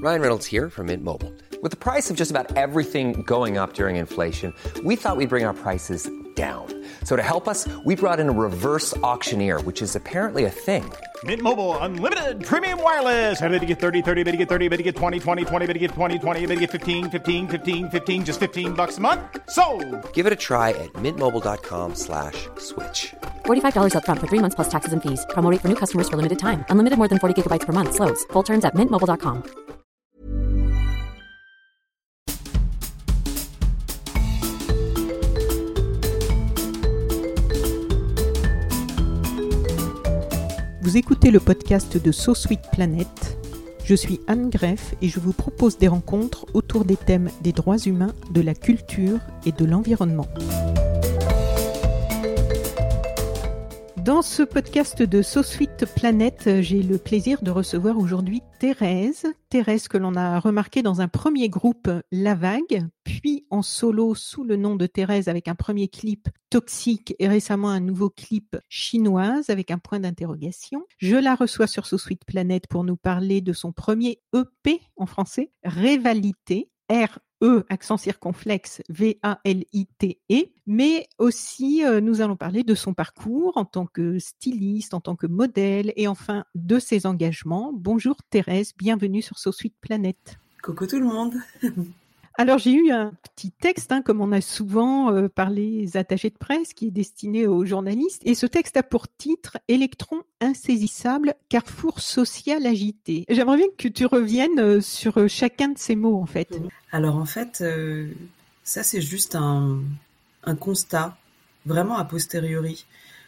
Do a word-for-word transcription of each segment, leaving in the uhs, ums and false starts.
Ryan Reynolds here from Mint Mobile. With the price of just about everything going up during inflation, we thought we'd bring our prices down. So to help us, we brought in a reverse auctioneer, which is apparently a thing. Mint Mobile Unlimited Premium Wireless. How to get thirty, thirty, how to get thirty, how to get twenty, twenty, twenty, how to get twenty, twenty, how to get fifteen, fifteen, fifteen, fifteen, just fifteen bucks a month? Sold! Give it a try at mintmobile.com slash switch. forty-five dollars up front for three months plus taxes and fees. Promo rate for new customers for limited time. Unlimited more than forty gigabytes per month. Slows full terms at mint mobile dot com. Vous écoutez le podcast de So Sweet Planet. Je suis Anne Greff et je vous propose des rencontres autour des thèmes des droits humains, de la culture et de l'environnement. Dans ce podcast de So Sweet Planet, j'ai le plaisir de recevoir aujourd'hui Thérèse. Thérèse que l'on a remarqué dans un premier groupe La Vague, puis en solo sous le nom de Thérèse avec un premier clip Toxique et récemment un nouveau clip Chinoise avec un point d'interrogation. Je la reçois sur So Sweet Planet pour nous parler de son premier E P en français, Rivalité, R E, accent circonflexe, V A L I T E, mais aussi euh, nous allons parler de son parcours en tant que styliste, en tant que modèle et enfin de ses engagements. Bonjour Thérèse, bienvenue sur So Sweet Planet. Coucou tout le monde. Alors j'ai eu un petit texte, hein, comme on a souvent euh, par les attachés de presse, qui est destiné aux journalistes. Et ce texte a pour titre « Électron insaisissable, carrefour social agité ». J'aimerais bien que tu reviennes euh, sur chacun de ces mots en fait. Alors en fait, euh, ça c'est juste un, un constat, vraiment a posteriori,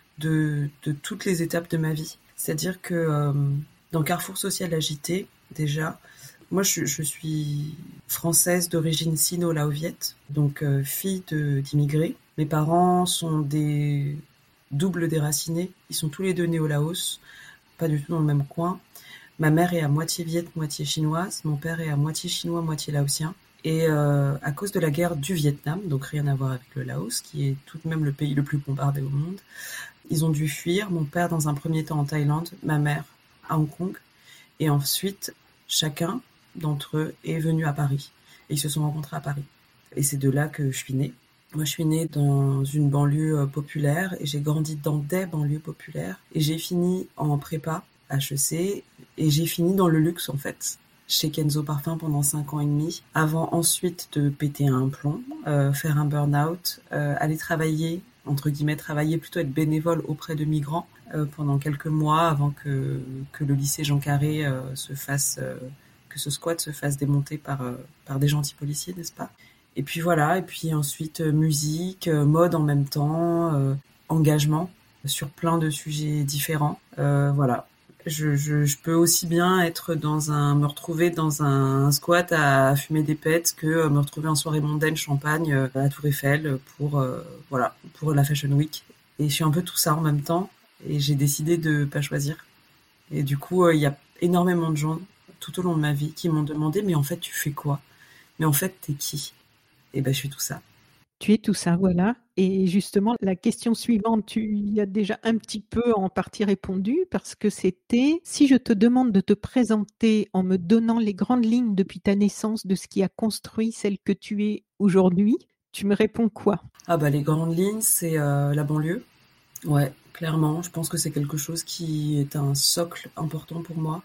de, de toutes les étapes de ma vie. C'est-à-dire que euh, dans carrefour social agité, déjà, moi, je, je suis française d'origine sino-laoviette, donc euh, fille de, d'immigrés. Mes parents sont des doubles déracinés. Ils sont tous les deux nés au Laos, pas du tout dans le même coin. Ma mère est à moitié viette, moitié chinoise. Mon père est à moitié chinois, moitié laotien. Et euh, à cause de la guerre du Vietnam, donc rien à voir avec le Laos, qui est tout de même le pays le plus bombardé au monde, ils ont dû fuir. Mon père dans un premier temps en Thaïlande, ma mère à Hong Kong. Et ensuite, chacun d'entre eux est venu à Paris. Et ils se sont rencontrés à Paris. Et c'est de là que je suis née. Moi, je suis née dans une banlieue populaire et j'ai grandi dans des banlieues populaires. Et j'ai fini en prépa, H E C, et j'ai fini dans le luxe, en fait, chez Kenzo Parfum pendant cinq ans et demi, avant ensuite de péter un plomb, euh, faire un burn-out, euh, aller travailler, entre guillemets, travailler, plutôt être bénévole auprès de migrants euh, pendant quelques mois avant que, que le lycée Jean Carré euh, se fasse... Euh, que ce squat se fasse démonter par, euh, par des gentils policiers, n'est-ce pas ? Et puis voilà, et puis ensuite euh, musique, euh, mode en même temps, euh, engagement sur plein de sujets différents. Euh, voilà, je, je, je peux aussi bien être dans un, me retrouver dans un, un squat à fumer des pets que euh, me retrouver en soirée mondaine champagne euh, à Tour Eiffel pour, euh, voilà, pour la Fashion Week. Et je suis un peu tout ça en même temps et j'ai décidé de pas choisir. Et du coup, il euh, y a énormément de gens tout au long de ma vie qui m'ont demandé « Mais en fait, tu fais quoi ? Mais en fait, t'es qui ?» Et ben, je suis tout ça. Tu es tout ça, voilà. Et justement, la question suivante, tu y as déjà un petit peu en partie répondu parce que c'était « Si je te demande de te présenter en me donnant les grandes lignes depuis ta naissance de ce qui a construit celle que tu es aujourd'hui, tu me réponds quoi ?» Ah bah les grandes lignes, c'est euh, la banlieue. Ouais, clairement, je pense que c'est quelque chose qui est un socle important pour moi.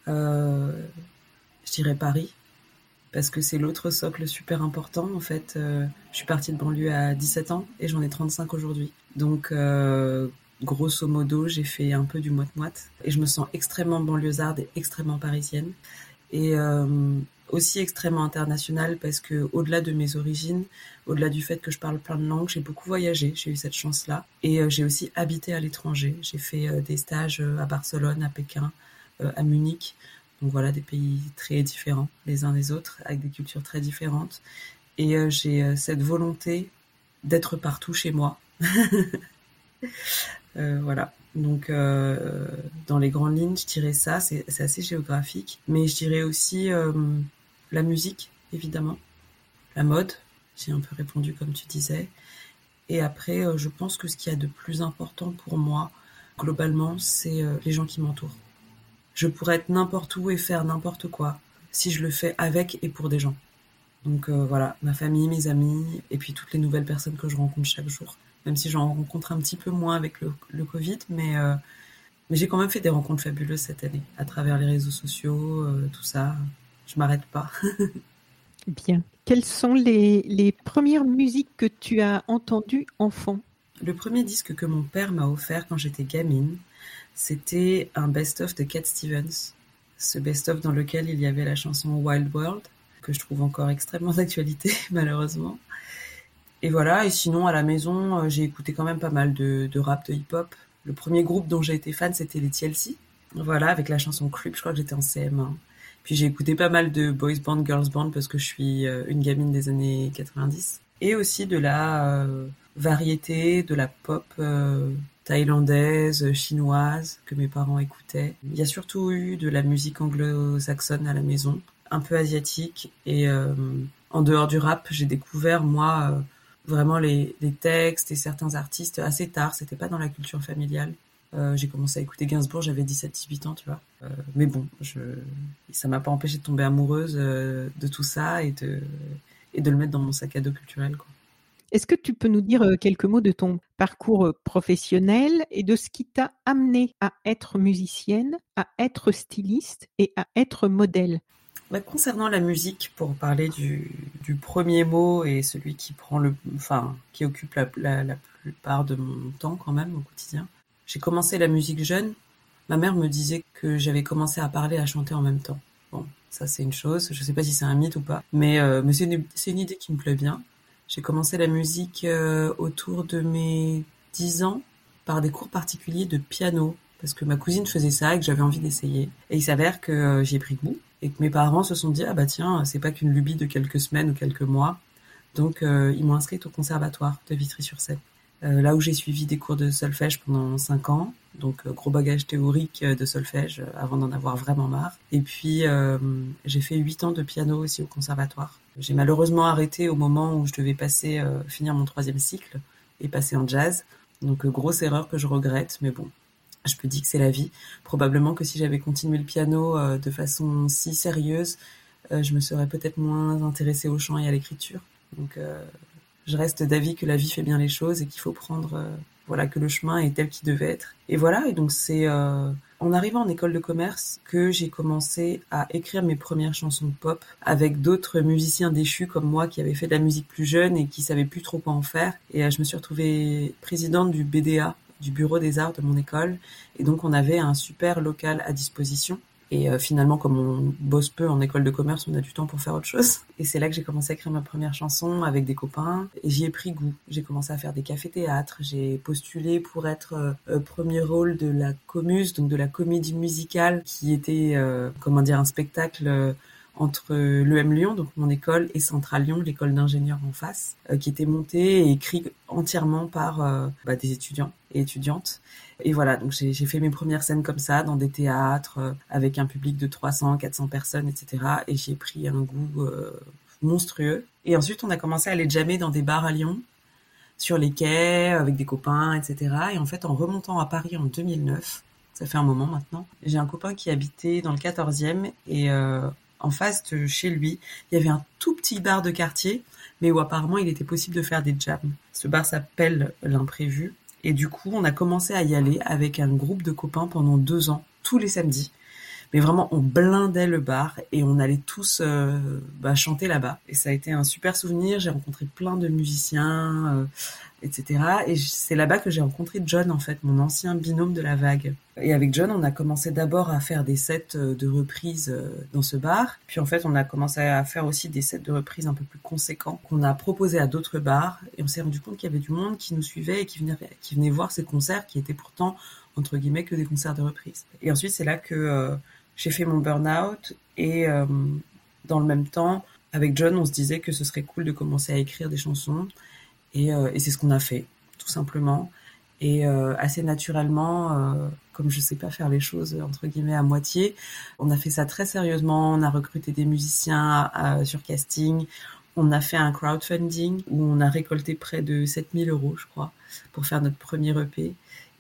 Euh, je dirais Paris parce que c'est l'autre socle super important en fait. Euh, je suis partie de banlieue à dix-sept ans et j'en ai trente-cinq aujourd'hui, donc euh, grosso modo j'ai fait un peu du moite-moite et je me sens extrêmement banlieusarde et extrêmement parisienne et euh, aussi extrêmement internationale parce que au-delà de mes origines, au-delà du fait que je parle plein de langues, j'ai beaucoup voyagé, j'ai eu cette chance-là et euh, j'ai aussi habité à l'étranger. J'ai fait euh, des stages à Barcelone, à Pékin, à Munich, donc voilà des pays très différents les uns des autres, avec des cultures très différentes et euh, j'ai euh, cette volonté d'être partout chez moi. euh, voilà, donc euh, dans les grandes lignes je dirais ça, c'est, c'est assez géographique, mais je dirais aussi euh, la musique évidemment, la mode, j'ai un peu répondu comme tu disais, et après euh, je pense que ce qu'il y a de plus important pour moi globalement c'est euh, les gens qui m'entourent. Je pourrais être n'importe où et faire n'importe quoi. si je le fais avec et pour des gens. Donc euh, voilà, ma famille, mes amis, et puis toutes les nouvelles personnes que je rencontre chaque jour. Même si j'en rencontre un petit peu moins avec le, le Covid, mais, euh, mais j'ai quand même fait des rencontres fabuleuses cette année, à travers les réseaux sociaux, euh, tout ça. Je m'arrête pas. Bien. Quelles sont les, les premières musiques que tu as entendues enfant ? Le premier disque que mon père m'a offert quand j'étais gamine, c'était un best-of de Cat Stevens. Ce best-of dans lequel il y avait la chanson Wild World, que je trouve encore extrêmement d'actualité, malheureusement. Et voilà, et sinon, à la maison, j'ai écouté quand même pas mal de, de rap, de hip-hop. Le premier groupe dont j'ai été fan, c'était les T L C. Voilà, avec la chanson Creep, je crois que j'étais en C M un. Puis j'ai écouté pas mal de boys band, girls band, parce que je suis une gamine des années quatre-vingt-dix. Et aussi de la euh, variété, de la pop euh, thaïlandaise, chinoise, que mes parents écoutaient. Il y a surtout eu de la musique anglo-saxonne à la maison, un peu asiatique. Et euh, en dehors du rap, j'ai découvert, moi, euh, vraiment les, les textes et certains artistes assez tard. C'était pas dans la culture familiale. Euh, j'ai commencé à écouter Gainsbourg, j'avais dix-sept dix-huit ans, tu vois. Euh, mais bon, je, ça m'a pas empêché de tomber amoureuse euh, de tout ça et de, et de le mettre dans mon sac à dos culturel, quoi. Est-ce que tu peux nous dire quelques mots de ton parcours professionnel et de ce qui t'a amené à être musicienne, à être styliste et à être modèle ? Bah, concernant la musique, pour parler du, du premier mot et celui qui prend le, enfin, qui occupe la, la, la plupart de mon temps quand même au quotidien, j'ai commencé la musique jeune. Ma mère me disait que j'avais commencé à parler et à chanter en même temps. Bon, ça c'est une chose, je sais pas si c'est un mythe ou pas, mais, euh, mais c'est, une, c'est une idée qui me plaît bien. J'ai commencé la musique euh, autour de mes dix ans par des cours particuliers de piano, parce que ma cousine faisait ça et que j'avais envie d'essayer. Et il s'avère que euh, j'y ai pris goût et que mes parents se sont dit « Ah bah tiens, c'est pas qu'une lubie de quelques semaines ou quelques mois ». Donc euh, ils m'ont inscrite au conservatoire de Vitry-sur-Seine. Euh, là où j'ai suivi des cours de solfège pendant cinq ans, donc euh, gros bagage théorique de solfège euh, avant d'en avoir vraiment marre. Et puis euh, j'ai fait huit ans de piano aussi au conservatoire. J'ai malheureusement arrêté au moment où je devais passer euh, finir mon troisième cycle et passer en jazz. Donc euh, grosse erreur que je regrette, mais bon, je me dis que c'est la vie. Probablement que si j'avais continué le piano euh, de façon si sérieuse, euh, je me serais peut-être moins intéressée au chant et à l'écriture. Donc euh, je reste d'avis que la vie fait bien les choses et qu'il faut prendre, euh, voilà, que le chemin est tel qu'il devait être. Et voilà, et donc c'est euh, en arrivant en école de commerce que j'ai commencé à écrire mes premières chansons de pop avec d'autres musiciens déchus comme moi qui avaient fait de la musique plus jeune et qui savaient plus trop quoi en faire. Et euh, je me suis retrouvée présidente du B D A, du bureau des arts de mon école. Et donc on avait un super local à disposition. Et euh, finalement, comme on bosse peu en école de commerce, on a du temps pour faire autre chose. Et c'est là que j'ai commencé à écrire ma première chanson avec des copains. Et j'y ai pris goût. J'ai commencé à faire des cafés-théâtres. J'ai postulé pour être euh, premier rôle de la Comus, donc de la comédie musicale, qui était, euh, comment dire, un spectacle euh, entre l'E M Lyon, donc mon école, et Centrale Lyon, l'école d'ingénieurs en face, euh, qui était montée et écrit entièrement par euh, bah, des étudiants et étudiantes. Et voilà, donc j'ai, j'ai fait mes premières scènes comme ça, dans des théâtres, euh, avec un public de trois cents, quatre cents personnes, et cetera. Et j'ai pris un goût euh, monstrueux. Et ensuite, on a commencé à aller jammer dans des bars à Lyon, sur les quais, avec des copains, et cetera. Et en fait, en remontant à Paris en deux mille neuf, ça fait un moment maintenant, j'ai un copain qui habitait dans le quatorzième, et euh, en face de chez lui, il y avait un tout petit bar de quartier, mais où apparemment il était possible de faire des jams. Ce bar s'appelle l'Imprévu. Et du coup, on a commencé à y aller avec un groupe de copains pendant deux ans, tous les samedis. Mais vraiment, on blindait le bar et on allait tous euh, bah, chanter là-bas. Et ça a été un super souvenir. J'ai rencontré plein de musiciens, euh, et cetera. Et c'est là-bas que j'ai rencontré John, en fait, mon ancien binôme de la vague. Et avec John, on a commencé d'abord à faire des sets de reprises dans ce bar. Puis en fait, on a commencé à faire aussi des sets de reprises un peu plus conséquents qu'on a proposés à d'autres bars. Et on s'est rendu compte qu'il y avait du monde qui nous suivait et qui venait, qui venait voir ces concerts qui étaient pourtant, entre guillemets, que des concerts de reprises. Et ensuite, c'est là que euh, j'ai fait mon burn-out. Et euh, dans le même temps, avec John, on se disait que ce serait cool de commencer à écrire des chansons. Et, euh, et c'est ce qu'on a fait, tout simplement. Et euh, assez naturellement, euh, comme je sais pas faire les choses entre guillemets à moitié, on a fait ça très sérieusement. On a recruté des musiciens euh, sur casting. On a fait un crowdfunding où on a récolté près de sept mille euros, je crois, pour faire notre premier E P.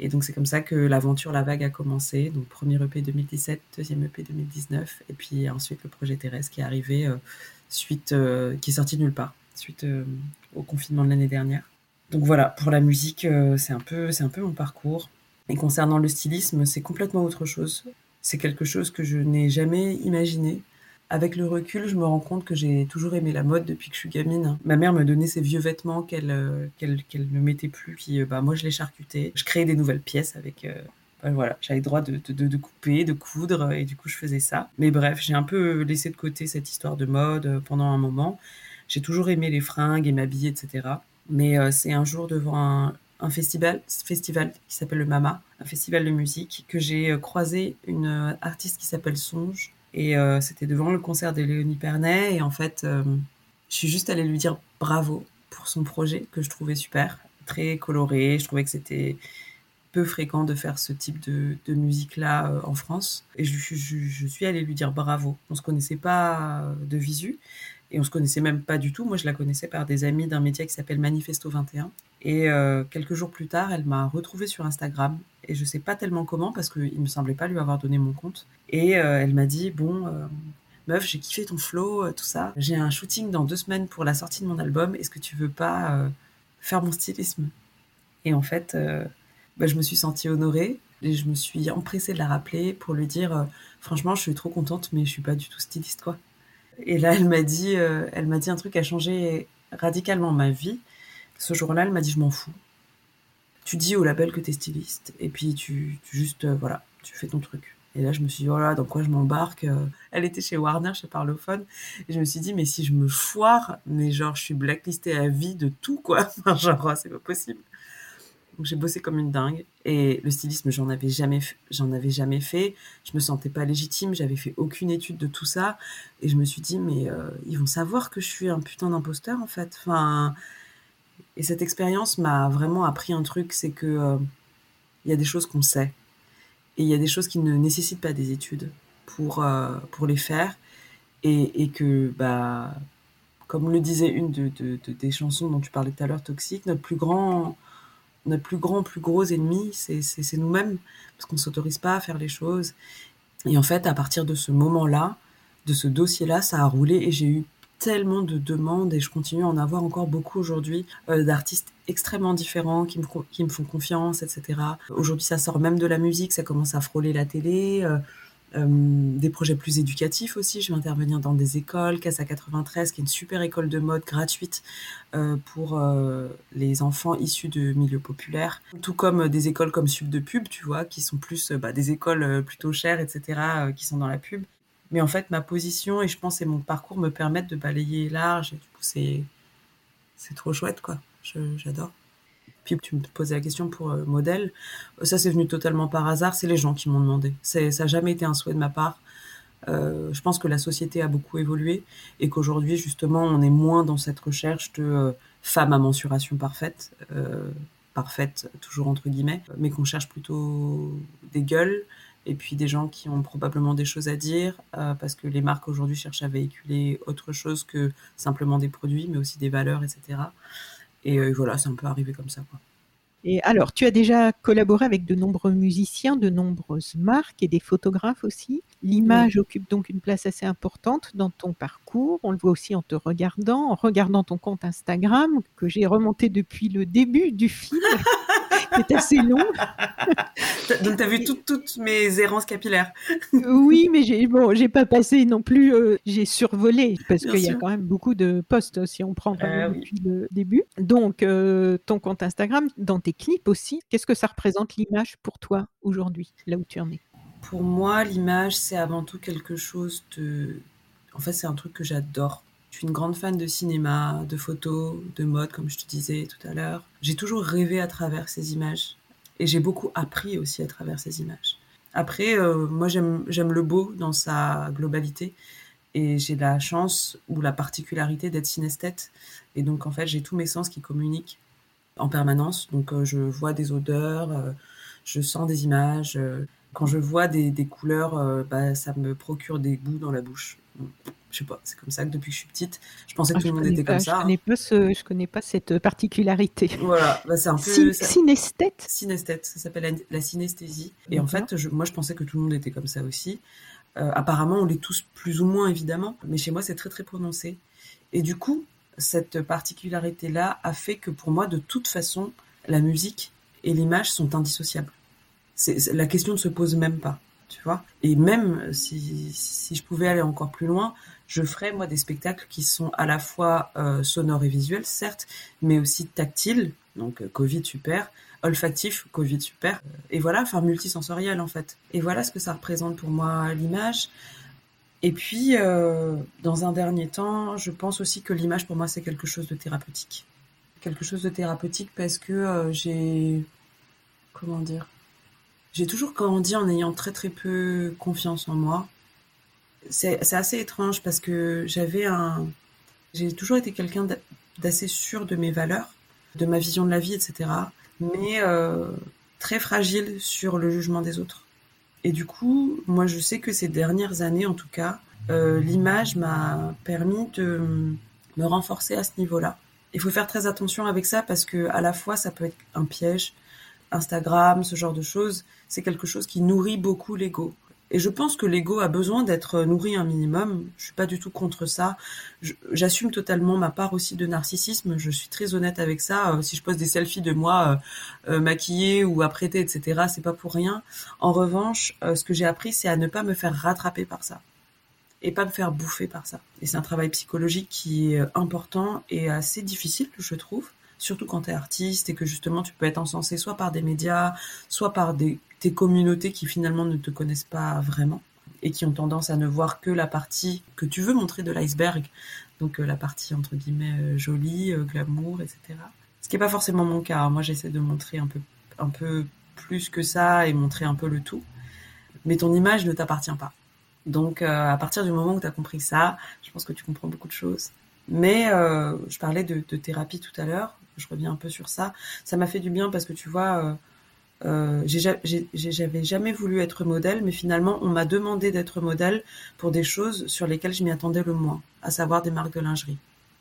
Et donc c'est comme ça que l'aventure La Vague a commencé. Donc premier E P deux mille dix-sept, deuxième E P deux mille dix-neuf, et puis ensuite le projet Thérèse qui est arrivé euh, suite, euh, qui est sorti de nulle part, suite euh, au confinement de l'année dernière. Donc voilà, pour la musique, euh, c'est un peu, c'est un peu mon parcours. Et concernant le stylisme, c'est complètement autre chose. C'est quelque chose que je n'ai jamais imaginé. Avec le recul, je me rends compte que j'ai toujours aimé la mode depuis que je suis gamine. Ma mère me donnait ses vieux vêtements qu'elle euh, qu'elle, qu'elle ne mettait plus, puis euh, bah, moi je les charcutais. Je créais des nouvelles pièces avec... Euh, bah, voilà, j'avais le droit de, de, de couper, de coudre, et du coup je faisais ça. Mais bref, j'ai un peu laissé de côté cette histoire de mode pendant un moment. J'ai toujours aimé les fringues et m'habiller, et cetera. Mais euh, c'est un jour devant un, un festival, festival qui s'appelle le Mama, un festival de musique, que j'ai croisé une artiste qui s'appelle Songe. Et euh, c'était devant le concert de Léonie Pernet. Et en fait, euh, je suis juste allée lui dire bravo pour son projet, que je trouvais super, très coloré. Je trouvais que c'était peu fréquent de faire ce type de, de musique-là euh, en France. Et je, je, je suis allée lui dire bravo. On ne se connaissait pas de visu. Et on se connaissait même pas du tout. Moi, je la connaissais par des amis d'un média qui s'appelle Manifesto vingt et un. Et euh, quelques jours plus tard, elle m'a retrouvée sur Instagram. Et je sais pas tellement comment, parce qu'il me semblait pas lui avoir donné mon compte. Et euh, elle m'a dit, bon, euh, meuf, j'ai kiffé ton flow, euh, tout ça. J'ai un shooting dans deux semaines pour la sortie de mon album. Est-ce que tu veux pas euh, faire mon stylisme ? Et en fait, euh, bah, je me suis sentie honorée. Et je me suis empressée de la rappeler pour lui dire, euh, franchement, je suis trop contente, mais je suis pas du tout styliste, quoi. Et là, elle m'a dit, euh, elle m'a dit un truc qui a changé radicalement ma vie. Ce jour-là, elle m'a dit, je m'en fous. Tu dis au label que t'es styliste, et puis tu, tu juste, euh, voilà, tu fais ton truc. Et là, je me suis dit, voilà, dans quoi je m'embarque. Elle était chez Warner, chez Parlophone. Et je me suis dit, mais si je me foire, mais genre, je suis blacklistée à vie de tout, quoi. Enfin, genre, c'est pas possible. Donc j'ai bossé comme une dingue. Et le stylisme, j'en avais jamais, j'en avais jamais fait. Je me sentais pas légitime. J'avais fait aucune étude de tout ça. Et je me suis dit, mais euh, ils vont savoir que je suis un putain d'imposteur, en fait. Enfin, et cette expérience m'a vraiment appris un truc, c'est que euh, y a des choses qu'on sait. Et il y a des choses qui ne nécessitent pas des études pour, euh, pour les faire. Et, et que, bah, comme le disait une de, de, de, des chansons dont tu parlais tout à l'heure, Toxique, notre plus grand... Notre plus grand, plus gros ennemi, c'est, c'est, c'est nous-mêmes, parce qu'on ne s'autorise pas à faire les choses. Et en fait, à partir de ce moment-là, de ce dossier-là, ça a roulé et j'ai eu tellement de demandes, et je continue à en avoir encore beaucoup aujourd'hui, euh, d'artistes extrêmement différents qui me, qui me font confiance, et cetera. Aujourd'hui, ça sort même de la musique, ça commence à frôler la télé, euh, Euh, des projets plus éducatifs aussi. Je vais intervenir dans des écoles, Casa quatre-vingt-treize, qui est une super école de mode gratuite euh, pour euh, les enfants issus de milieux populaires, tout comme des écoles comme Sub de Pub, tu vois, qui sont plus euh, bah, des écoles plutôt chères, et cetera, euh, qui sont dans la pub. Mais en fait, ma position et je pense et mon parcours me permettent de balayer large. Et du coup, c'est c'est trop chouette, quoi. Je, j'adore. Puis tu me posais la question pour euh, modèle. Ça, c'est venu totalement par hasard. C'est les gens qui m'ont demandé. C'est, ça n'a jamais été un souhait de ma part. Euh, je pense que la société a beaucoup évolué et qu'aujourd'hui, justement, on est moins dans cette recherche de euh, femme à mensuration parfaite, euh, parfaite toujours entre guillemets, mais qu'on cherche plutôt des gueules et puis des gens qui ont probablement des choses à dire euh, parce que les marques aujourd'hui cherchent à véhiculer autre chose que simplement des produits, mais aussi des valeurs, et cetera. Et euh, voilà, c'est un peu arrivé comme ça, quoi. Et alors, tu as déjà collaboré avec de nombreux musiciens, de nombreuses marques et des photographes aussi. L'image oui. occupe donc une place assez importante dans ton parcours. On le voit aussi en te regardant, en regardant ton compte Instagram que j'ai remonté depuis le début du film. C'est assez long. Donc, tu as vu tout, toutes mes errances capillaires. Oui, mais j'ai, bon, j'ai pas passé non plus, euh, j'ai survolé, parce Bien qu'il sûr. Y a quand même beaucoup de posts, si on prend vraiment euh, depuis oui. le début. Donc, euh, ton compte Instagram, dans tes clips aussi, qu'est-ce que ça représente l'image pour toi aujourd'hui, là où tu en es ? Pour moi, l'image, c'est avant tout quelque chose de... En fait, c'est un truc que j'adore. Je suis une grande fan de cinéma, de photos, de mode, comme je te disais tout à l'heure. J'ai toujours rêvé à travers ces images. Et j'ai beaucoup appris aussi à travers ces images. Après, euh, moi, j'aime, j'aime le beau dans sa globalité. Et j'ai la chance ou la particularité d'être synesthète. Et donc, en fait, j'ai tous mes sens qui communiquent en permanence. Donc, euh, je vois des odeurs, euh, je sens des images. Euh, Quand je vois des, des couleurs, euh, bah, ça me procure des goûts dans la bouche. Je sais pas, c'est comme ça que depuis que je suis petite, je pensais que Ah, tout je le monde connais était pas, comme je ça. connais hein. pas ce, je connais pas cette particularité. Voilà, bah, c'est un peu Syn- ça- Synesthète. synesthète, ça s'appelle la, la synesthésie. Et en D'accord. fait, je- moi je pensais que tout le monde était comme ça aussi. Euh, apparemment, on l'est tous plus ou moins évidemment, mais chez moi c'est très très prononcé. Et du coup, cette particularité-là a fait que pour moi, de toute façon, la musique et l'image sont indissociables. C'est, c'est- la question ne se pose même pas, tu vois. Et même si, si je pouvais aller encore plus loin, je ferais moi des spectacles qui sont à la fois euh, sonores et visuels, certes, mais aussi tactiles, donc euh, Covid super, olfactif, Covid super, euh, et voilà, enfin multisensoriel en fait. Et voilà ce que ça représente pour moi l'image. Et puis, euh, dans un dernier temps, je pense aussi que l'image pour moi c'est quelque chose de thérapeutique. Quelque chose de thérapeutique parce que euh, j'ai, comment dire, j'ai toujours grandi en ayant très très peu confiance en moi. C'est, c'est assez étrange parce que j'avais un, j'ai toujours été quelqu'un d'a- d'assez sûr de mes valeurs, de ma vision de la vie, et cetera. Mais euh, très fragile sur le jugement des autres. Et du coup, moi je sais que ces dernières années, en tout cas, euh, l'image m'a permis de me renforcer à ce niveau-là. Il faut faire très attention avec ça parce que à la fois ça peut être un piège. Instagram, ce genre de choses, c'est quelque chose qui nourrit beaucoup l'ego. Et je pense que l'ego a besoin d'être nourri un minimum. Je suis pas du tout contre ça. Je- j'assume totalement ma part aussi de narcissisme. Je suis très honnête avec ça. Euh, si je poste des selfies de moi euh, euh, maquillée ou apprêtée, et cetera, c'est pas pour rien. En revanche, euh, ce que j'ai appris, c'est à ne pas me faire rattraper par ça et pas me faire bouffer par ça. Et c'est un travail psychologique qui est euh, important et assez difficile, je trouve, surtout quand tu es artiste et que justement tu peux être encensé soit par des médias, soit par des, tes communautés qui finalement ne te connaissent pas vraiment et qui ont tendance à ne voir que la partie que tu veux montrer de l'iceberg, donc euh, la partie entre guillemets euh, jolie, euh, glamour, et cetera. Ce qui n'est pas forcément mon cas. Moi, j'essaie de montrer un peu, un peu plus que ça et montrer un peu le tout. Mais ton image ne t'appartient pas. Donc, euh, à partir du moment où tu as compris ça, je pense que tu comprends beaucoup de choses. Mais euh, je parlais de, de thérapie tout à l'heure, je reviens un peu sur ça. Ça m'a fait du bien parce que tu vois, euh, euh, j'ai, j'ai, j'avais jamais voulu être modèle, mais finalement, on m'a demandé d'être modèle pour des choses sur lesquelles je m'y attendais le moins, à savoir des marques de lingerie.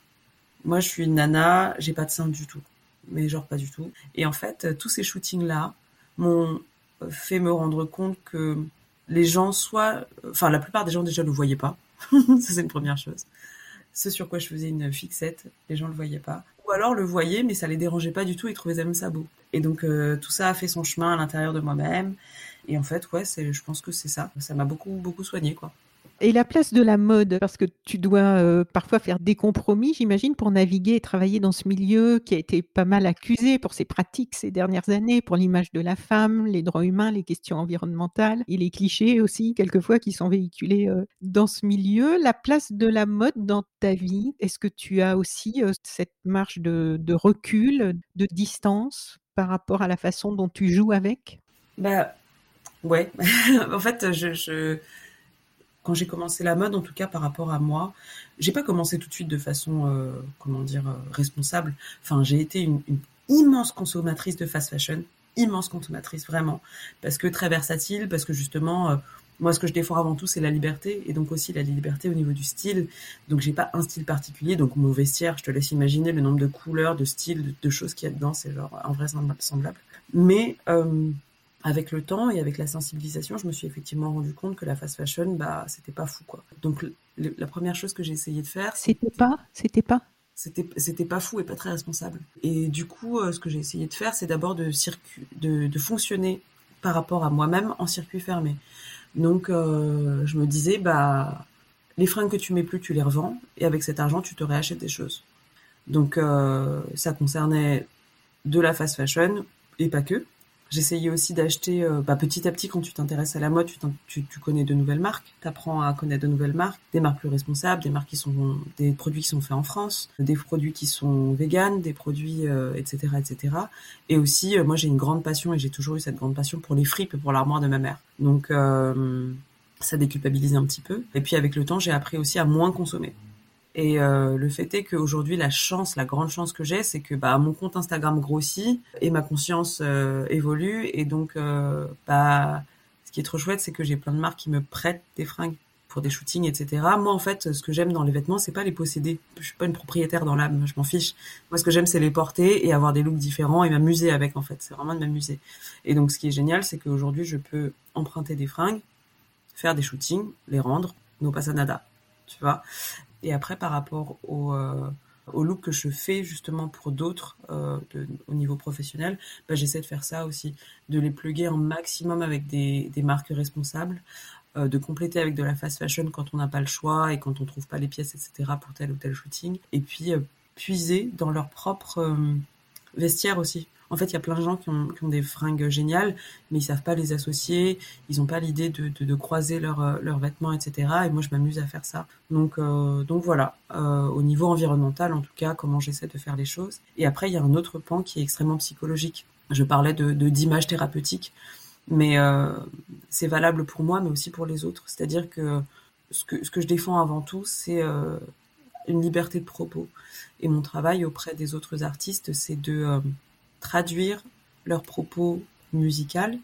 Moi, je suis une nana, j'ai pas de seins du tout, mais genre pas du tout. Et en fait, tous ces shootings-là m'ont fait me rendre compte que les gens, soit, enfin, la plupart des gens déjà ne le voyaient pas. Ça, c'est une première chose. Ce sur quoi je faisais une fixette, les gens le voyaient pas. Ou alors le voyaient, mais ça les dérangeait pas du tout, ils trouvaient même ça beau. Et donc, euh, tout ça a fait son chemin à l'intérieur de moi-même. Et en fait, ouais, c'est, je pense que c'est ça. Ça m'a beaucoup, beaucoup soigné, quoi. Et la place de la mode, parce que tu dois euh, parfois faire des compromis, j'imagine, pour naviguer et travailler dans ce milieu qui a été pas mal accusé pour ses pratiques ces dernières années, pour l'image de la femme, les droits humains, les questions environnementales et les clichés aussi, quelquefois, qui sont véhiculés euh, dans ce milieu. La place de la mode dans ta vie, est-ce que tu as aussi euh, cette marge de, de recul, de distance par rapport à la façon dont tu joues avec? Bah, ouais. En fait, je... je... quand j'ai commencé la mode, en tout cas par rapport à moi, j'ai pas commencé tout de suite de façon, euh, comment dire, euh, responsable. Enfin, j'ai été une, une immense consommatrice de fast fashion, immense consommatrice vraiment, parce que très versatile, parce que justement, euh, moi ce que je défends avant tout c'est la liberté et donc aussi la liberté au niveau du style. Donc j'ai pas un style particulier, donc mon vestiaire, je te laisse imaginer le nombre de couleurs, de styles, de, de choses qu'il y a dedans, c'est genre invraisemblable. Mais euh, avec le temps et avec la sensibilisation, je me suis effectivement rendu compte que la fast fashion, bah, c'était pas fou, quoi. Donc, le, la première chose que j'ai essayé de faire, C'était pas, c'était pas. c'était, c'était pas fou et pas très responsable. Et du coup, euh, ce que j'ai essayé de faire, c'est d'abord de, circu- de, de fonctionner par rapport à moi-même en circuit fermé. Donc, euh, je me disais, bah, les fringues que tu mets plus, tu les revends, et avec cet argent, tu te réachètes des choses. Donc, euh, ça concernait de la fast fashion, et pas que. J'essayais aussi d'acheter, euh, bah, petit à petit, quand tu t'intéresses à la mode, tu, tu, tu connais de nouvelles marques, tu apprends à connaître de nouvelles marques, des marques plus responsables, des marques qui sont, des produits qui sont faits en France, des produits qui sont véganes, des produits, euh, et cetera, et cetera. Et aussi, euh, moi, j'ai une grande passion, et j'ai toujours eu cette grande passion pour les fripes et pour l'armoire de ma mère. Donc, euh, ça déculpabilise un petit peu. Et puis, avec le temps, j'ai appris aussi à moins consommer. Et euh, le fait est qu'aujourd'hui, la chance, la grande chance que j'ai, c'est que bah, mon compte Instagram grossit et ma conscience euh, évolue. Et donc, euh, bah, Ce qui est trop chouette, c'est que j'ai plein de marques qui me prêtent des fringues pour des shootings, et cetera. Moi, en fait, ce que j'aime dans les vêtements, c'est pas les posséder. Je suis pas une propriétaire dans l'âme, je m'en fiche. Moi, ce que j'aime, c'est les porter et avoir des looks différents et m'amuser avec, en fait. C'est vraiment de m'amuser. Et donc, ce qui est génial, c'est qu'aujourd'hui, je peux emprunter des fringues, faire des shootings, les rendre, no pasa nada, tu vois. Et après, par rapport au, euh, au look que je fais justement pour d'autres euh, de, au niveau professionnel, bah, j'essaie de faire ça aussi, de les plugger un maximum avec des, des marques responsables, euh, de compléter avec de la fast fashion quand on n'a pas le choix et quand on trouve pas les pièces, et cetera pour tel ou tel shooting. Et puis euh, puiser dans leur propre euh, vestiaire aussi. En fait, il y a plein de gens qui ont, qui ont des fringues géniales, mais ils savent pas les associer, ils ont pas l'idée de, de, de croiser leurs leurs vêtements, et cetera. Et moi, je m'amuse à faire ça. Donc, euh, donc voilà, euh, au niveau environnemental, en tout cas, comment j'essaie de faire les choses. Et après, il y a un autre pan qui est extrêmement psychologique. Je parlais de, de d'image thérapeutique, mais euh, c'est valable pour moi, mais aussi pour les autres. C'est-à-dire que ce que, ce que je défends avant tout, c'est euh, une liberté de propos. Et mon travail auprès des autres artistes, c'est de euh, traduire leurs propos musicaux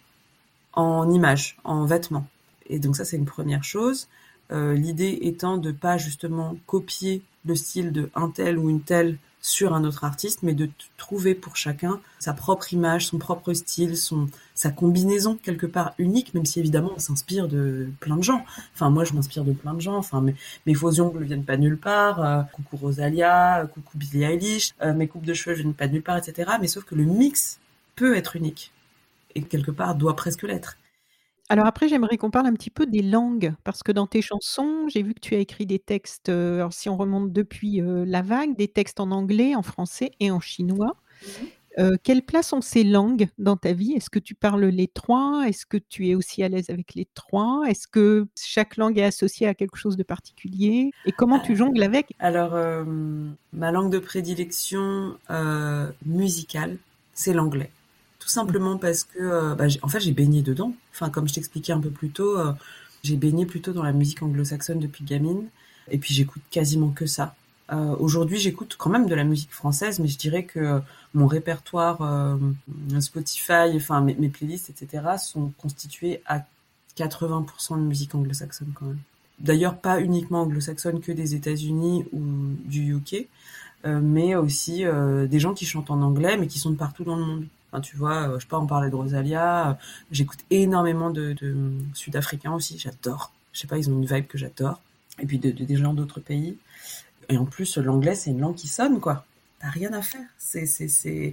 en images, en vêtements. Et donc ça, c'est une première chose. Euh, l'idée étant de pas justement copier le style de un tel ou une telle sur un autre artiste, mais de t- trouver pour chacun sa propre image, son propre style, son sa combinaison quelque part unique, même si évidemment on s'inspire de plein de gens. Enfin, moi, je m'inspire de plein de gens. Enfin, mes, mes faux ongles viennent pas de nulle part. Euh, coucou Rosalia, euh, coucou Billie Eilish. Euh, mes coupes de cheveux viennent pas de nulle part, et cetera. Mais sauf que le mix peut être unique et quelque part doit presque l'être. Alors après, j'aimerais qu'on parle un petit peu des langues, parce que dans tes chansons, j'ai vu que tu as écrit des textes, heu, alors si on remonte depuis, heu, La Vague, des textes en anglais, en français et en chinois. Heu, quelle place ont ces langues dans ta vie? Est-ce que tu parles les trois? Est-ce que tu es aussi à l'aise avec les trois? Est-ce que chaque langue est associée à quelque chose de particulier? Et comment tu jongles avec? Alors, euh, ma langue de prédilection euh, musicale, c'est l'anglais. Tout simplement parce que, euh, bah, j'ai- en fait, j'ai baigné dedans. Enfin, comme je t'expliquais un peu plus tôt, euh, j'ai baigné plutôt dans la musique anglo-saxonne depuis gamine. Et puis, j'écoute quasiment que ça. Euh, aujourd'hui, j'écoute quand même de la musique française, mais je dirais que mon répertoire euh, Spotify, enfin mes, mes playlists, et cetera, sont constitués à quatre-vingts pour cent de musique anglo-saxonne quand même. D'ailleurs, pas uniquement anglo-saxonne, que des États-Unis ou du U K, euh, mais aussi euh, des gens qui chantent en anglais, mais qui sont de partout dans le monde. Enfin, tu vois, euh, je sais pas, on parlait de Rosalia, euh, j'écoute énormément de, de Sud-Africains aussi, j'adore. Je sais pas, ils ont une vibe que j'adore. Et puis de, de- des gens d'autres pays. Et en plus, l'anglais, c'est une langue qui sonne, quoi. T'as rien à faire. C'est, c'est, c'est...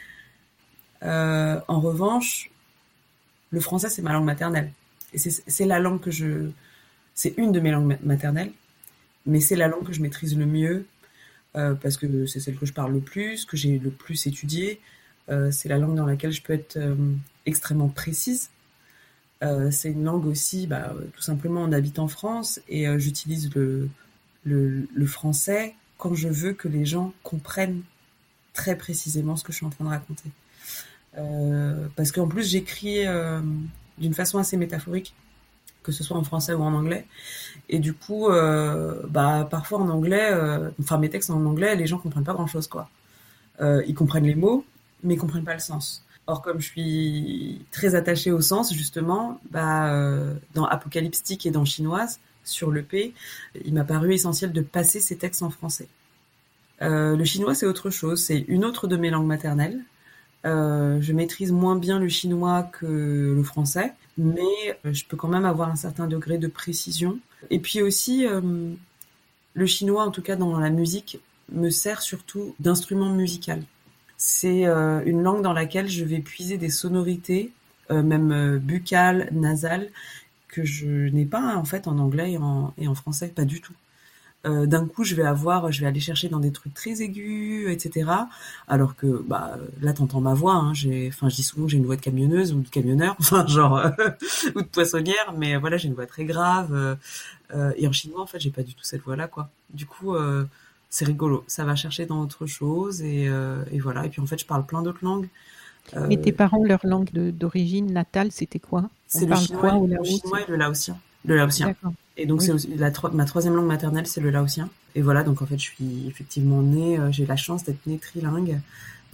Euh, en revanche, le français, c'est ma langue maternelle. Et c'est, c'est la langue que je... C'est une de mes langues ma- maternelles, mais c'est la langue que je maîtrise le mieux, euh, parce que c'est celle que je parle le plus, que j'ai le plus étudiée. Euh, c'est la langue dans laquelle je peux être euh, extrêmement précise. Euh, c'est une langue aussi, bah, euh, tout simplement, on habite en France et euh, j'utilise le, le, le français quand je veux que les gens comprennent très précisément ce que je suis en train de raconter. Euh, parce qu'en plus, j'écris euh, d'une façon assez métaphorique, que ce soit en français ou en anglais. Et du coup, euh, bah, parfois en anglais, euh, enfin mes textes en anglais, les gens comprennent pas grand-chose, quoi. Euh, ils comprennent les mots, mais ils comprennent pas le sens. Or, comme je suis très attachée au sens, justement, bah, euh, dans Apocalyptique et dans Chinoise, sur l'E P, il m'a paru essentiel de passer ces textes en français. Euh, le chinois, c'est autre chose. C'est une autre de mes langues maternelles. Euh, je maîtrise moins bien le chinois que le français, mais je peux quand même avoir un certain degré de précision. Et puis aussi, euh, le chinois, en tout cas dans la musique, me sert surtout d'instrument musical. C'est euh, une langue dans laquelle je vais puiser des sonorités, euh, même euh, buccales, nasales, que je n'ai pas en fait en anglais et en, et en français, pas du tout. Euh, d'un coup, je vais avoir, je vais aller chercher dans des trucs très aigus, et cetera. Alors que, bah, là, t'entends ma voix. Hein, j'ai, enfin, je dis souvent que j'ai une voix de camionneuse ou de camionneur, enfin, genre euh, ou de poissonnière, mais voilà, j'ai une voix très grave. Euh, euh, et en chinois, en fait, j'ai pas du tout cette voix-là, quoi. Du coup, euh, c'est rigolo. Ça va chercher dans autre chose et, euh, et voilà. Et puis en fait, je parle plein d'autres langues. Euh, Mais tes parents, leur langue de- d'origine natale, c'était quoi? c'est On le parle chinois, quoi au le Laos? chinois et le laotien. Le laotien. D'accord. Et donc Oui. c'est aussi la tro- ma troisième langue maternelle, c'est le laotien. Et voilà, donc en fait, je suis effectivement née, euh, j'ai la chance d'être née trilingue.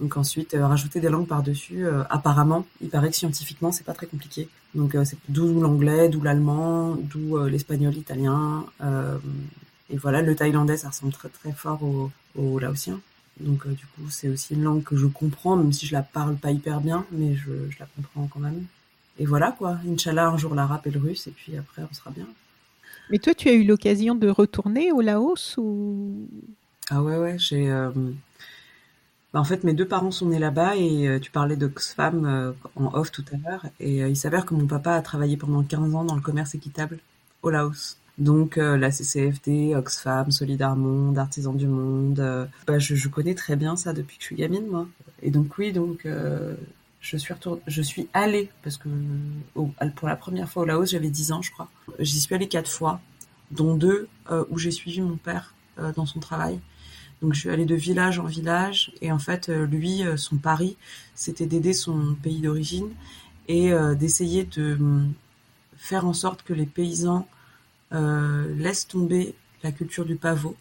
Donc ensuite, euh, rajouter des langues par-dessus, euh, apparemment, il paraît que scientifiquement, c'est pas très compliqué. Donc euh, c'est d'où l'anglais, d'où l'allemand, d'où euh, l'espagnol, l'italien. Euh, et voilà, le thaïlandais, ça ressemble très très fort au, au laotien. Donc euh, du coup, c'est aussi une langue que je comprends, même si je la parle pas hyper bien, mais je, je la comprends quand même. Et voilà quoi, Inch'Allah, un jour l'arabe et le russe, et puis après, on sera bien. Mais toi, tu as eu l'occasion de retourner au Laos ou... Ah ouais, ouais, j'ai... Euh... Bah, en fait, mes deux parents sont nés là-bas et euh, tu parlais d'Oxfam euh, en off tout à l'heure. Et euh, il s'avère que mon papa a travaillé pendant quinze ans dans le commerce équitable au Laos. Donc euh, la C C F D, Oxfam, Solidar Monde, Artisans du Monde. Euh, bah, je, je connais très bien ça depuis que je suis gamine, moi. Et donc oui, donc euh, je suis retour... je suis allée parce que au... pour la première fois au Laos, j'avais dix ans, je crois. J'y suis allée quatre fois, dont deux euh, où j'ai suivi mon père euh, dans son travail. Donc je suis allée de village en village et en fait lui son pari c'était d'aider son pays d'origine et euh, d'essayer de faire en sorte que les paysans euh, laissent tomber la culture du pavot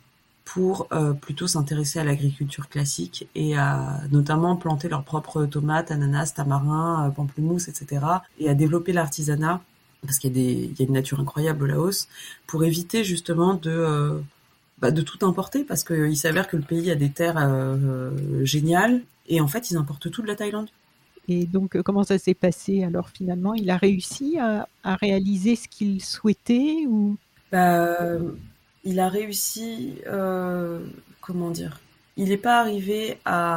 pour euh, plutôt s'intéresser à l'agriculture classique et à notamment planter leurs propres tomates, ananas, tamarins, pamplemousses, et cetera. Et à développer l'artisanat parce qu'il y a des il y a une nature incroyable au Laos pour éviter justement de euh, Bah, de tout importer parce qu'il s'avère que le pays a des terres euh, géniales et en fait ils importent tout de la Thaïlande. Et donc euh, comment ça s'est passé alors finalement? Il a réussi à, à réaliser ce qu'il souhaitait ou... Bah, euh, il a réussi, euh, comment dire, il n'est pas arrivé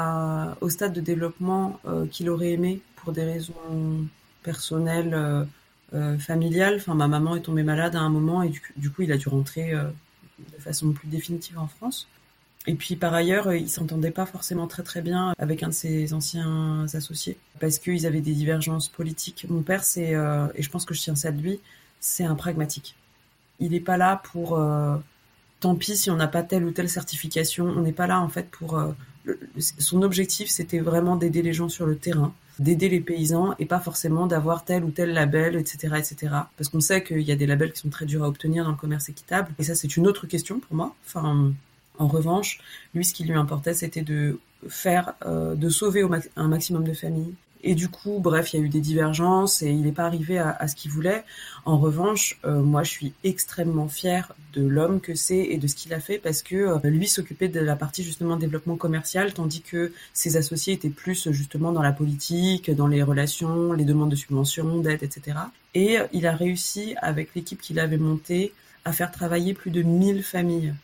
à, au stade de développement euh, qu'il aurait aimé pour des raisons personnelles, euh, euh, familiales. Enfin, ma maman est tombée malade à un moment et du, du coup il a dû rentrer euh, de façon plus définitive en France. Et puis par ailleurs, il s'entendait pas forcément très très bien avec un de ses anciens associés parce qu'ils avaient des divergences politiques. Mon père, c'est euh, et je pense que je tiens ça de lui, c'est un pragmatique. Il n'est pas là pour euh, tant pis si on n'a pas telle ou telle certification. On n'est pas là en fait pour euh, le, son objectif, c'était vraiment d'aider les gens sur le terrain, d'aider les paysans et pas forcément d'avoir tel ou tel label, et cetera, et cetera. Parce qu'on sait qu'il y a des labels qui sont très durs à obtenir dans le commerce équitable. Et ça, c'est une autre question pour moi. Enfin, en revanche, lui, ce qui lui importait, c'était de faire, euh, de sauver au max- un maximum de familles. Et du coup, bref, il y a eu des divergences et il n'est pas arrivé à, à ce qu'il voulait. En revanche, euh, moi, je suis extrêmement fière de l'homme que c'est et de ce qu'il a fait parce que euh, lui s'occupait de la partie justement développement commercial, tandis que ses associés étaient plus justement dans la politique, dans les relations, les demandes de subventions, d'aides, et cetera. Et euh, il a réussi, avec l'équipe qu'il avait montée, à faire travailler plus de mille familles.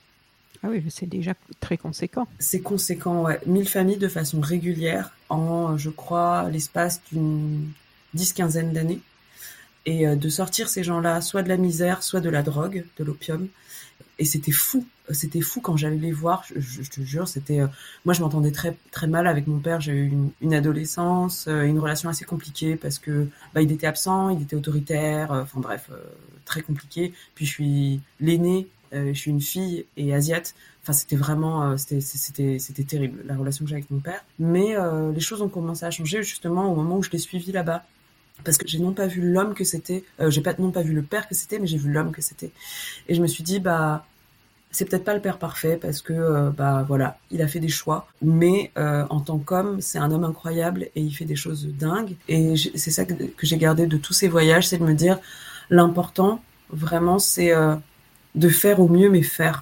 Ah oui, c'est déjà très conséquent. C'est conséquent, ouais. mille familles de façon régulière en, je crois, l'espace d'une dix-quinzaine d'années. Et de sortir ces gens-là, soit de la misère, soit de la drogue, de l'opium. Et c'était fou. C'était fou quand j'allais les voir. Je, je, je te jure, c'était... Moi, je m'entendais très, très mal avec mon père. J'ai eu une, une adolescence, une relation assez compliquée parce que bah, il était absent, il était autoritaire. Enfin bref, très compliqué. Puis je suis l'aînée. Euh, je suis une fille et asiate. Enfin, c'était vraiment, euh, c'était, c'était, c'était terrible la relation que j'ai avec mon père. Mais euh, les choses ont commencé à changer justement au moment où je l'ai suivi là-bas, parce que j'ai non pas vu l'homme que c'était, euh, j'ai pas non pas vu le père que c'était, mais j'ai vu l'homme que c'était. Et je me suis dit bah c'est peut-être pas le père parfait parce que euh, bah voilà, il a fait des choix, mais euh, en tant qu'homme, c'est un homme incroyable et il fait des choses dingues. Et c'est ça que, que j'ai gardé de tous ces voyages, c'est de me dire l'important vraiment c'est euh, de faire au mieux, mais faire.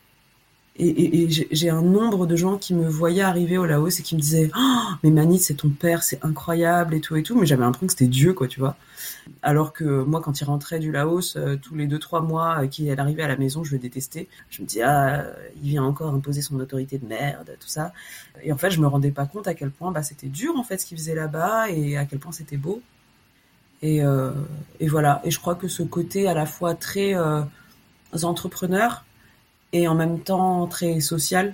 Et, et, et j'ai, j'ai un nombre de gens qui me voyaient arriver au Laos et qui me disaient oh, « mais Manit, c'est ton père, c'est incroyable et tout et tout », mais j'avais l'impression que c'était Dieu, quoi, tu vois. Alors que moi, quand il rentrait du Laos, euh, tous les deux, trois mois, euh, qu'il arrivait à la maison, je le détestais. Je me disais « ah, il vient encore imposer son autorité de merde, tout ça ». Et en fait, je me rendais pas compte à quel point bah, c'était dur, en fait, ce qu'il faisait là-bas et à quel point c'était beau. Et, euh, et voilà. Et je crois que ce côté à la fois très... Euh, entrepreneurs et en même temps très social,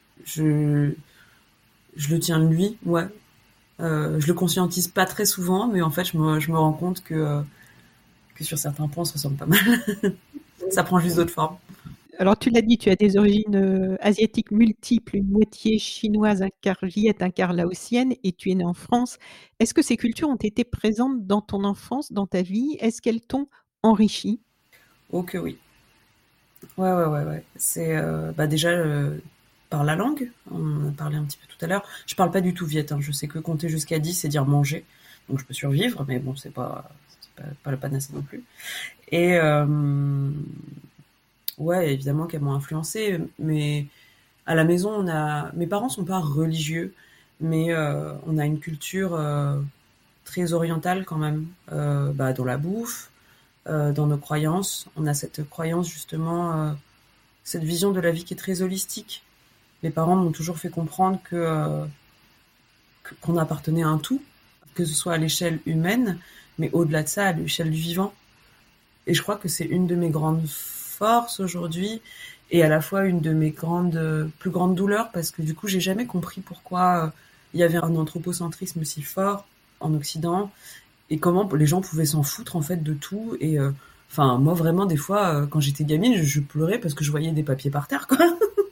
je je le tiens de lui, ouais. Euh, je le conscientise pas très souvent, mais en fait je me je me rends compte que que sur certains points on se ressemble pas mal. Ça prend juste d'autres formes. Alors tu l'as dit, tu as des origines euh, asiatiques multiples, une moitié chinoise, un quart viette, un quart laotienne, et tu es née en France. Est-ce que ces cultures ont été présentes dans ton enfance, dans ta vie? Est-ce qu'elles t'ont enrichie? Oh que oui. Ouais, ouais, ouais, ouais. C'est euh, bah déjà, euh, par la langue. On en a parlé un petit peu tout à l'heure. Je parle pas du tout viet, hein. Je sais que compter jusqu'à dix, c'est dire manger. Donc je peux survivre, mais bon, c'est pas, c'est pas, pas le panacée non plus. Et euh, ouais, évidemment qu'elles m'ont influencée, mais à la maison, on a, mes parents sont pas religieux, mais euh, on a une culture euh, très orientale quand même, euh, bah, dans la bouffe, euh, dans nos croyances. On a cette croyance justement, euh, cette vision de la vie qui est très holistique. Mes parents m'ont toujours fait comprendre que, euh, que qu'on appartenait à un tout, que ce soit à l'échelle humaine, mais au-delà de ça, à l'échelle du vivant. Et je crois que c'est une de mes grandes forces aujourd'hui, et à la fois une de mes grandes, plus grandes douleurs, parce que du coup, j'ai jamais compris pourquoi euh, il y avait un anthropocentrisme si fort en Occident, et comment les gens pouvaient s'en foutre en fait de tout. Et euh, enfin, moi vraiment, des fois, euh, quand j'étais gamine, je, je pleurais parce que je voyais des papiers par terre, quoi.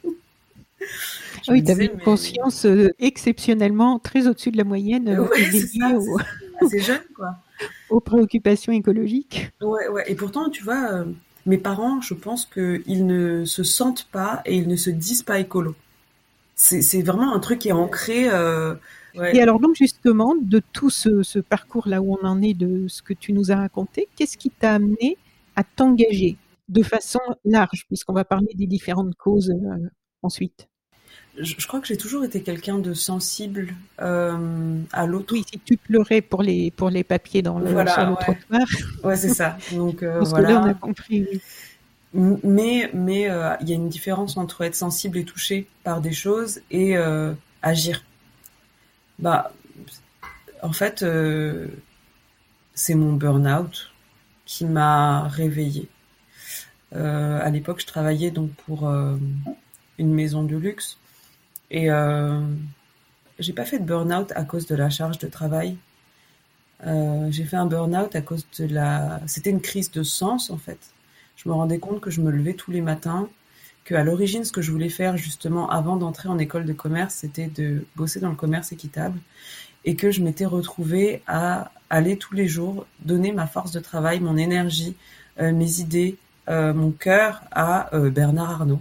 Je oui, tu avais une mais... conscience euh, exceptionnellement très au-dessus de la moyenne, euh, ouais, éveillée au... assez jeune, quoi. aux préoccupations écologiques. Ouais, ouais. Et pourtant, tu vois, euh, mes parents, je pense qu'ils ne se sentent pas et ils ne se disent pas écolo. C'est, c'est vraiment un truc qui est ancré. Euh, ouais. Et alors donc justement, de tout ce, ce parcours-là où on en est, de ce que tu nous as raconté, qu'est-ce qui t'a amené à t'engager de façon large, puisqu'on va parler des différentes causes euh, ensuite? Je, je crois que j'ai toujours été quelqu'un de sensible euh, à l'autre. Oui, si tu pleurais pour les, pour les papiers dans le, voilà, sur le ouais. trottoir. Ouais, c'est ça. Donc, euh, Parce voilà. que là, on a compris, oui. Mais mais il euh, y a une différence entre être sensible et touché par des choses et euh, agir. Bah, en fait, euh, c'est mon burn-out qui m'a réveillée. Euh, à l'époque, je travaillais donc pour euh, une maison de luxe. Et euh, j'ai pas fait de burn-out à cause de la charge de travail. Euh, j'ai fait un burn-out à cause de la... C'était une crise de sens, en fait. Je me rendais compte que je me levais tous les matins, qu'à l'origine, ce que je voulais faire, justement, avant d'entrer en école de commerce, c'était de bosser dans le commerce équitable, et que je m'étais retrouvée à aller tous les jours donner ma force de travail, mon énergie, euh, mes idées, euh, mon cœur à euh, Bernard Arnault,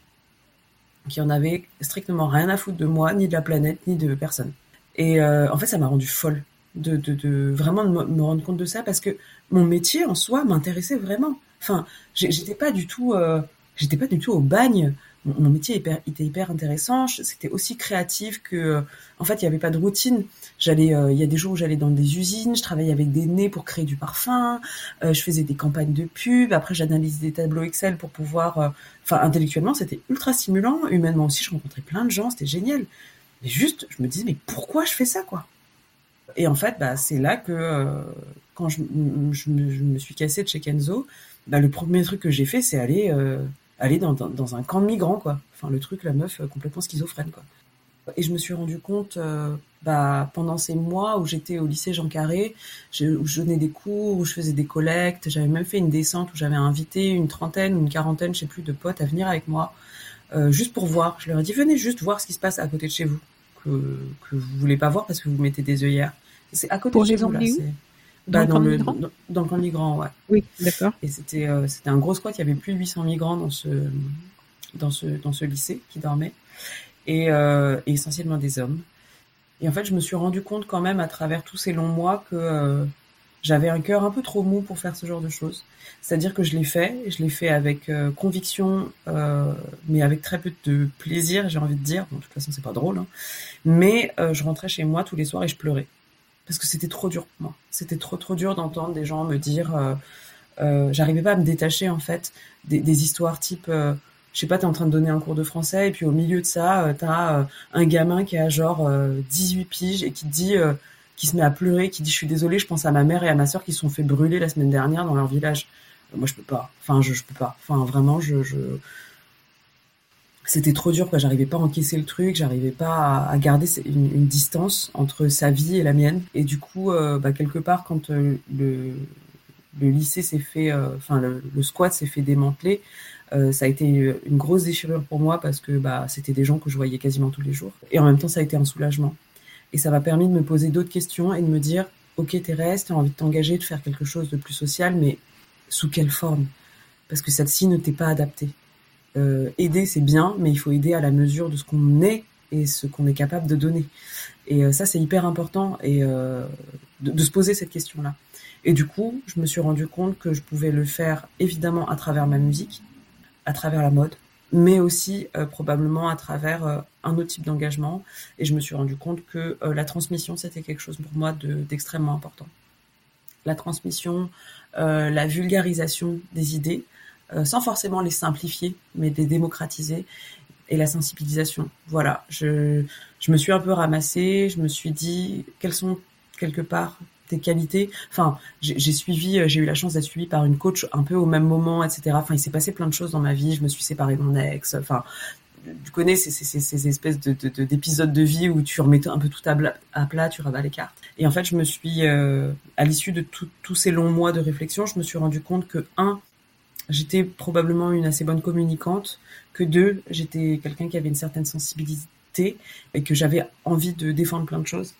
qui en avait strictement rien à foutre de moi, ni de la planète, ni de personne. Et euh, en fait, ça m'a rendue folle de, de, de vraiment de me rendre compte de ça, parce que mon métier en soi m'intéressait vraiment. Enfin, j'étais pas du tout, euh, j'étais pas du tout au bagne. Mon, mon métier hyper, était hyper intéressant. C'était aussi créatif que, euh, en fait, il y avait pas de routine. J'allais, euh, il y a des jours où j'allais dans des usines, je travaillais avec des nez pour créer du parfum, euh, je faisais des campagnes de pub. Après, j'analysais des tableaux Excel pour pouvoir, euh, enfin, intellectuellement, c'était ultra stimulant. Humainement aussi, je rencontrais plein de gens, c'était génial. Mais juste, je me disais, mais pourquoi je fais ça, quoi? Et en fait, bah, c'est là que, euh, quand je, je, me, je me suis cassée de chez Kenzo, bah, le premier truc que j'ai fait, c'est aller, euh, aller dans, dans, dans un camp de migrants, quoi. Enfin, le truc, la meuf, euh, complètement schizophrène, quoi. Et je me suis rendu compte, euh, bah, pendant ces mois où j'étais au lycée Jean Carré, je, où je donnais des cours, où je faisais des collectes, j'avais même fait une descente où j'avais invité une trentaine ou une quarantaine, je sais plus, de potes à venir avec moi, euh, juste pour voir. Je leur ai dit, venez juste voir ce qui se passe à côté de chez vous, que, que vous voulez pas voir parce que vous mettez des œillères. C'est à côté pour de chez les vous, là. C'est... Dans, bah, le dans, le, dans, dans le camp de migrants, ouais. Oui, d'accord. Et c'était, euh, c'était un gros squat, il y avait plus de huit cents migrants dans ce, dans ce, dans ce lycée qui dormaient, et, euh, et essentiellement des hommes. Et en fait, je me suis rendu compte quand même à travers tous ces longs mois que euh, j'avais un cœur un peu trop mou pour faire ce genre de choses. C'est-à-dire que je l'ai fait, je l'ai fait avec euh, conviction, euh, mais avec très peu de plaisir, j'ai envie de dire. Bon, de toute façon, c'est pas drôle, hein. Mais euh, je rentrais chez moi tous les soirs et je pleurais. Parce que c'était trop dur pour moi. C'était trop trop dur d'entendre des gens me dire... Euh, euh, j'arrivais pas à me détacher, en fait, des, des histoires type... Euh, je sais pas, t'es en train de donner un cours de français, et puis au milieu de ça, euh, t'as euh, un gamin qui a genre euh, dix-huit piges, et qui te dit... Euh, qui se met à pleurer, qui dit « je suis désolée, je pense à ma mère et à ma sœur qui se sont fait brûler la semaine dernière dans leur village. » Moi, je peux pas. Enfin, je, je peux pas. Enfin, vraiment, je... je... C'était trop dur, quoi. J'arrivais pas à encaisser le truc, j'arrivais pas à, à garder une, une distance entre sa vie et la mienne. Et du coup, euh, bah, quelque part, quand euh, le, le lycée s'est fait... Enfin, euh, le, le squat s'est fait démanteler, euh, ça a été une grosse déchirure pour moi parce que bah, c'était des gens que je voyais quasiment tous les jours. Et en même temps, ça a été un soulagement. Et ça m'a permis de me poser d'autres questions et de me dire « Ok, Thérèse, tu as envie de t'engager, de faire quelque chose de plus social, mais sous quelle forme ? Parce que celle-ci ne t'est pas adaptée. Euh, aider, c'est bien, mais il faut aider à la mesure de ce qu'on est et ce qu'on est capable de donner. Et euh, ça, c'est hyper important et euh, de, de se poser cette question-là. Et du coup, je me suis rendu compte que je pouvais le faire évidemment à travers ma musique, à travers la mode, mais aussi euh, probablement à travers euh, un autre type d'engagement. Et je me suis rendu compte que euh, la transmission, c'était quelque chose pour moi de, d'extrêmement important. La transmission, euh, la vulgarisation des idées, euh, sans forcément les simplifier, mais les démocratiser, et la sensibilisation. Voilà, je, je me suis un peu ramassée, je me suis dit quelles sont quelque part tes qualités. Enfin, j'ai, j'ai suivi, j'ai eu la chance d'être suivie par une coach un peu au même moment, et cetera. Enfin, il s'est passé plein de choses dans ma vie. Je me suis séparée de mon ex. Enfin, tu connais ces, ces, ces, ces espèces de, de, de, d'épisodes de vie où tu remets un peu tout à, bla, à plat, tu rabats les cartes. Et en fait, je me suis, euh, à l'issue de tous ces longs mois de réflexion, je me suis rendu compte que, un, j'étais probablement une assez bonne communicante, que deux, j'étais quelqu'un qui avait une certaine sensibilité et que j'avais envie de défendre plein de choses.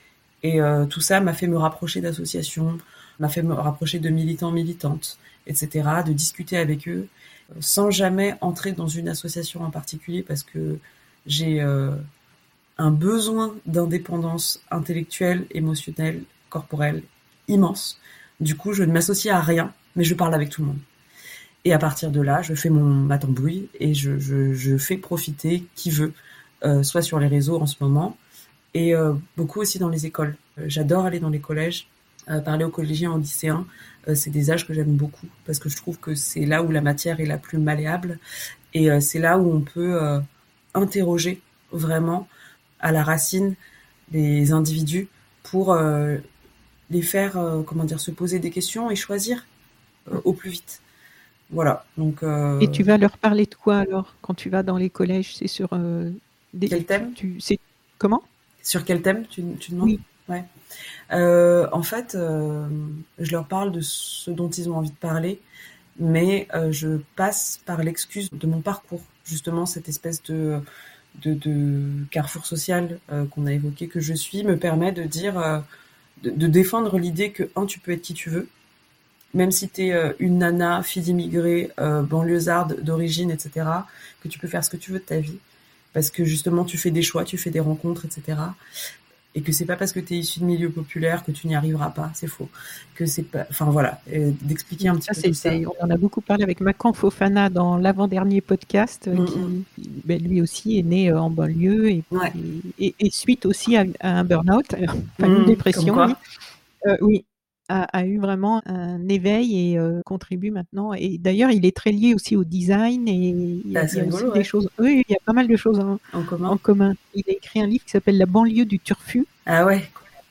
Et euh, tout ça m'a fait me rapprocher d'associations, m'a fait me rapprocher de militants, militantes, et cetera, de discuter avec eux, sans jamais entrer dans une association en particulier, parce que j'ai euh, un besoin d'indépendance intellectuelle, émotionnelle, corporelle immense. Du coup, je ne m'associe à rien, mais je parle avec tout le monde. Et à partir de là, je fais mon, ma tambouille et je, je, je fais profiter qui veut, euh, soit sur les réseaux en ce moment, et euh, beaucoup aussi dans les écoles. Euh, j'adore aller dans les collèges, euh, parler aux collégiens, aux lycéens. Euh, c'est des âges que j'aime beaucoup parce que je trouve que c'est là où la matière est la plus malléable et euh, c'est là où on peut euh, interroger vraiment à la racine les individus pour euh, les faire, euh, comment dire, se poser des questions et choisir euh, au plus vite. Voilà. Donc. Euh... Et tu vas leur parler de quoi alors quand tu vas dans les collèges? C'est sur euh, des. Quel thème? Tu, tu, c'est comment? Sur quel thème tu, tu demandes? Oui. Ouais. Euh, en fait, euh, je leur parle de ce dont ils ont envie de parler, mais euh, je passe par l'excuse de mon parcours, justement cette espèce de de, de carrefour social euh, qu'on a évoqué que je suis me permet de dire, euh, de, de défendre l'idée que un, tu peux être qui tu veux. Même si t'es euh, une nana, fille d'immigrés, euh, banlieusarde d'origine, et cetera, que tu peux faire ce que tu veux de ta vie, parce que justement tu fais des choix, tu fais des rencontres, et cetera. Et que c'est pas parce que t'es issu de milieu populaire que tu n'y arriveras pas, c'est faux. Que c'est pas, enfin voilà, euh, d'expliquer un petit ça, peu c'est, tout ça. C'est, on en a beaucoup parlé avec Macan Fofana dans l'avant-dernier podcast, mm-hmm. qui, qui ben, lui aussi est né en banlieue et, ouais. et, et, et suite aussi à, à un burn-out, enfin mmh, une dépression. Oui. Euh, oui. A, a eu vraiment un éveil et euh, contribue maintenant. Et d'ailleurs, il est très lié aussi au design et il y a, ah, il y a rigolo, aussi ouais. des choses. Oui, il y a pas mal de choses en, en, commun. en commun. Il a écrit un livre qui s'appelle La banlieue du turfu. Ah ouais.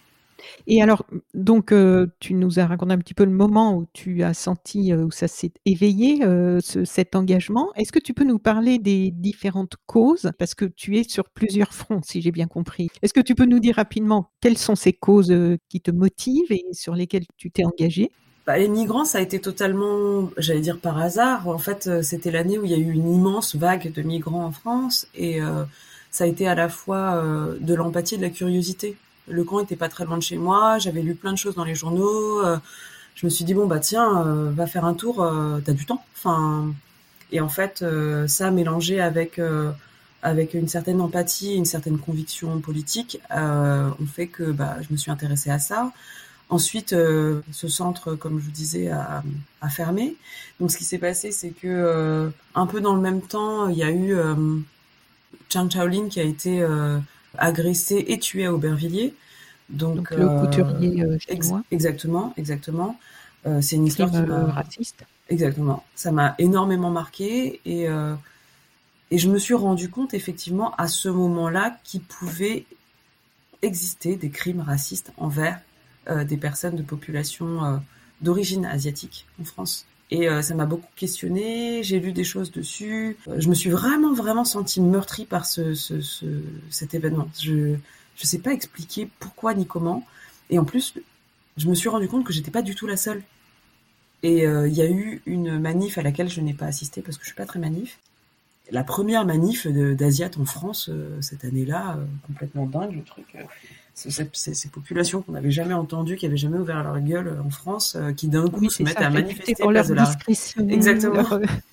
Et alors, donc, euh, tu nous as raconté un petit peu le moment où tu as senti, euh, où ça s'est éveillé, euh, ce, cet engagement. Est-ce que tu peux nous parler des différentes causes? Parce que tu es sur plusieurs fronts, si j'ai bien compris. Est-ce que tu peux nous dire rapidement quelles sont ces causes euh, qui te motivent et sur lesquelles tu t'es engagé? Bah, les migrants, ça a été totalement, j'allais dire par hasard. En fait, c'était l'année où il y a eu une immense vague de migrants en France et euh, ça a été à la fois euh, de l'empathie et de la curiosité. Le camp était pas très loin de chez moi, j'avais lu plein de choses dans les journaux, euh, je me suis dit bon bah tiens, euh, va faire un tour, euh, t'as du temps. Enfin, et en fait, euh, ça mélangé avec euh, avec une certaine empathie, une certaine conviction politique, euh, on fait que bah je me suis intéressée à ça. Ensuite, euh, ce centre, comme je vous disais, a, a fermé. Donc ce qui s'est passé, c'est que euh, un peu dans le même temps, il y a eu euh, Zhang Shaolin qui a été euh, agressé et tué à Aubervilliers. Donc, Donc le euh, couturier euh, chinois. Ex- exactement, exactement. Euh, c'est une histoire Crime, qui m'a... euh, raciste. Exactement. Ça m'a énormément marqué et euh, et je me suis rendu compte effectivement à ce moment-là qu'il pouvait exister des crimes racistes envers euh, des personnes de population euh, d'origine asiatique en France. Et euh, ça m'a beaucoup questionné, j'ai lu des choses dessus. Euh, je me suis vraiment, vraiment sentie meurtrie par ce, ce, ce, cet événement. Je je sais pas expliquer pourquoi ni comment. Et en plus, je me suis rendu compte que j'étais pas du tout la seule. Et il euh, y a eu une manif à laquelle je n'ai pas assisté parce que je suis pas très manif. La première manif de, d'Asiates en France euh, cette année-là, euh, complètement dingue le truc. Euh, c'est, c'est, c'est ces populations qu'on n'avait jamais entendues, qui n'avaient jamais ouvert leur gueule en France, euh, qui d'un coup oui, se mettent ça, à manifester pour leur de la... discrétion. Exactement. Leur...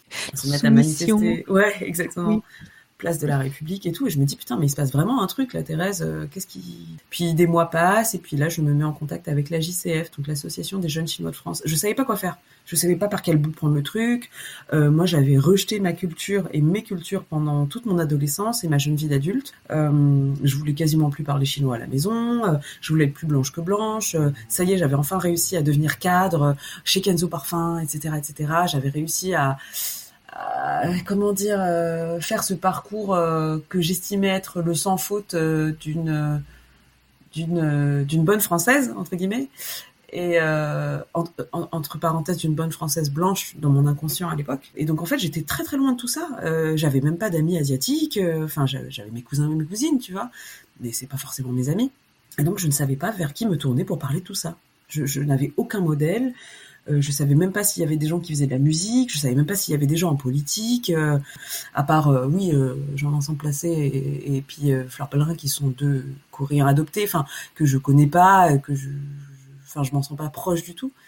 se mettent à manifester. Ouais, exactement. Oui. Place de la République et tout, et je me dis putain mais il se passe vraiment un truc là Thérèse, euh, qu'est-ce qui... Puis des mois passent et puis là je me mets en contact avec la J C F, donc l'association des jeunes chinois de France. Je savais pas quoi faire, je savais pas par quel bout prendre le truc. Euh, moi j'avais rejeté ma culture et mes cultures pendant toute mon adolescence et ma jeune vie d'adulte. Euh, je voulais quasiment plus parler chinois à la maison, euh, je voulais être plus blanche que blanche. Euh, ça y est, j'avais enfin réussi à devenir cadre euh, chez Kenzo Parfum, et cetera, et cetera. J'avais réussi à Euh, comment dire, euh, faire ce parcours euh, que j'estimais être le sans faute euh, d'une d'une euh, d'une bonne française entre guillemets et euh, en, en, entre parenthèses d'une bonne française blanche dans mon inconscient à l'époque. Et donc en fait j'étais très très loin de tout ça. Euh, j'avais même pas d'amis asiatiques. Enfin euh, j'avais, j'avais mes cousins et mes cousines, tu vois, mais c'est pas forcément mes amis. Et donc je ne savais pas vers qui me tourner pour parler de tout ça. Je, je n'avais aucun modèle. Euh, je savais même pas s'il y avait des gens qui faisaient de la musique, je savais même pas s'il y avait des gens en politique, euh, à part, euh, oui, euh, Jean-Vincent Placé et, et puis euh, Fleur Pellerin qui sont deux Coréens adoptés, enfin, que je connais pas, que je, enfin, je, je m'en sens pas proche du tout.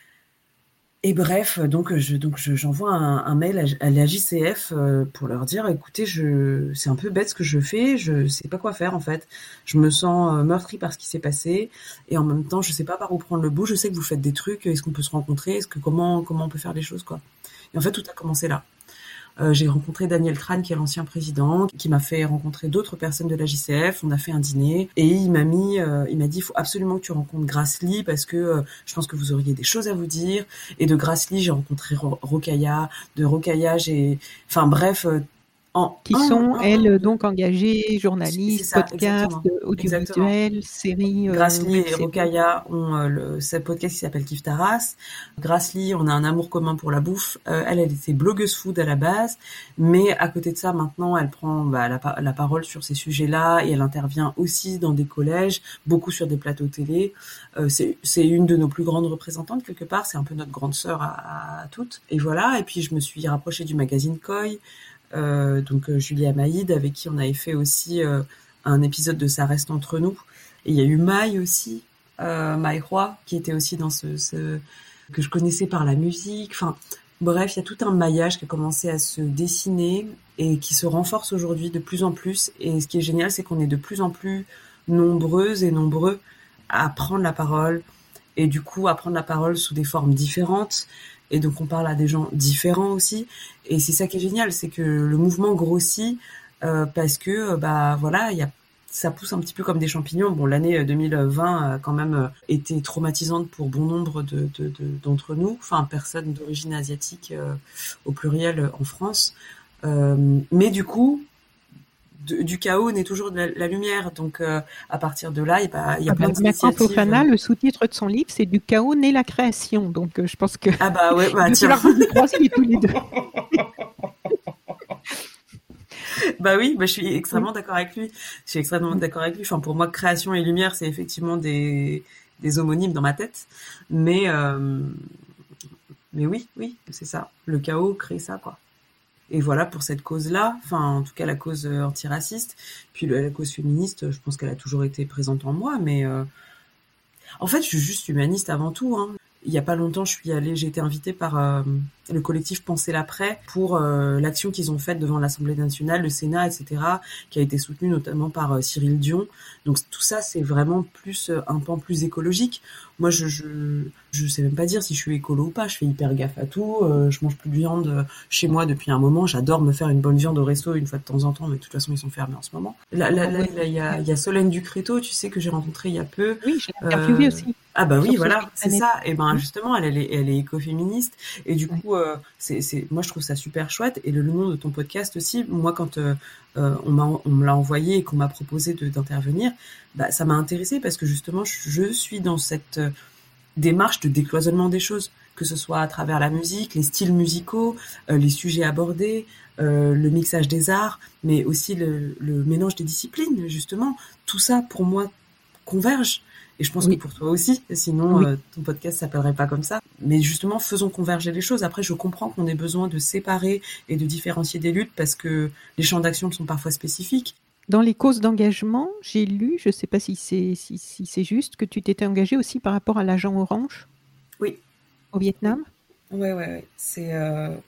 Et bref, donc, je, donc je, j'envoie un, un mail à, à la J C F euh, pour leur dire, écoutez, je, c'est un peu bête ce que je fais, je sais pas quoi faire en fait. Je me sens euh, meurtrie par ce qui s'est passé et en même temps, je sais pas par où prendre le bout. Je sais que vous faites des trucs, est-ce qu'on peut se rencontrer, est-ce que comment comment on peut faire les choses quoi. Et en fait, tout a commencé là. Euh, j'ai rencontré Daniel Crane, qui est l'ancien président, qui m'a fait rencontrer d'autres personnes de la J C F. On a fait un dîner et il m'a mis, euh, il m'a dit, il faut absolument que tu rencontres Grace Lee parce que euh, je pense que vous auriez des choses à vous dire. Et de Grace Lee, j'ai rencontré Ro- Rokhaya. De Rokhaya, j'ai, enfin bref. Euh, En, qui en, sont, en, elles, en, donc engagées, journalistes, ça, podcasts, audiovisuels, séries. Grace Lee euh, et Rokhaya ont euh, le, ce podcast qui s'appelle Kif Taras. Grace Lee, on a un amour commun pour la bouffe. Euh, elle, elle était blogueuse food à la base, mais à côté de ça, maintenant, elle prend bah, la, la parole sur ces sujets-là et elle intervient aussi dans des collèges, beaucoup sur des plateaux télé. Euh, c'est, c'est une de nos plus grandes représentantes, quelque part. C'est un peu notre grande sœur à, à toutes. Et voilà, et puis je me suis rapprochée du magazine Koi. Euh, donc euh, Julie Amaïd avec qui on avait fait aussi euh, un épisode de Ça reste entre nous et il y a eu Maï aussi euh, Maï Roy qui était aussi dans ce, ce que je connaissais par la musique, enfin bref il y a tout un maillage qui a commencé à se dessiner et qui se renforce aujourd'hui de plus en plus et ce qui est génial c'est qu'on est de plus en plus nombreuses et nombreux à prendre la parole et du coup à prendre la parole sous des formes différentes. Et donc on parle à des gens différents aussi, et c'est ça qui est génial, c'est que le mouvement grossit euh, parce que bah voilà, il y a ça pousse un petit peu comme des champignons. Bon, l'année deux mille vingt a quand même été traumatisante pour bon nombre de, de, de d'entre nous, enfin personnes d'origine asiatique euh, au pluriel en France, euh, mais du coup. De, du chaos naît toujours de la, la lumière, donc euh, à partir de là, il y a, y a ah plein bah, d'initiatives. Fofana, le sous-titre de son livre, c'est du chaos naît la création, donc euh, je pense que. Ah bah ouais, bah tiens. Vous croisez tous les deux. Bah oui, bah je suis extrêmement oui. d'accord avec lui. Je suis extrêmement oui. d'accord avec lui. Enfin, pour moi, création et lumière, c'est effectivement des des homonymes dans ma tête, mais euh, mais oui, oui, c'est ça. Le chaos crée ça, quoi. Et voilà, pour cette cause-là, enfin, en tout cas, la cause antiraciste, puis la, la cause féministe, je pense qu'elle a toujours été présente en moi, mais euh... en fait, je suis juste humaniste avant tout, hein. Il y a pas longtemps, je suis allée, j'ai été invitée par euh, le collectif Penser l'après pour euh, l'action qu'ils ont faite devant l'Assemblée nationale, le Sénat, et cetera, qui a été soutenue notamment par euh, Cyril Dion. Donc tout ça, c'est vraiment plus euh, un pan plus écologique. Moi, je, je je sais même pas dire si je suis écolo ou pas. Je fais hyper gaffe à tout. Euh, je mange plus de viande chez moi depuis un moment. J'adore me faire une bonne viande au resto une fois de temps en temps, mais de toute façon, ils sont fermés en ce moment. Là, là, là, il y a, il y a Solène Ducréto, tu sais, que j'ai rencontrée il y a peu. Oui, j'ai interviewé euh... aussi. Ah bah oui, voilà, c'est ça. Et ben justement, elle, elle est, elle est écoféministe. Et du coup, euh, c'est, c'est, moi je trouve ça super chouette. Et le, le nom de ton podcast aussi, moi quand euh, on m'a, on me l'a envoyé et qu'on m'a proposé de, d'intervenir, bah ça m'a intéressée parce que justement, je, je suis dans cette euh, démarche de décloisonnement des choses, que ce soit à travers la musique, les styles musicaux, euh, les sujets abordés, euh, le mixage des arts, mais aussi le, le mélange des disciplines. Justement, tout ça pour moi converge. Et je pense oui. que pour toi aussi, sinon oui. euh, ton podcast s'appellerait pas comme ça. Mais justement, faisons converger les choses. Après, je comprends qu'on ait besoin de séparer et de différencier des luttes parce que les champs d'action sont parfois spécifiques. Dans les causes d'engagement, j'ai lu, je ne sais pas si c'est, si, si c'est juste, que tu t'étais engagée aussi par rapport à l'agent orange. Oui. Au Vietnam. Oui, oui, oui. C'est, euh,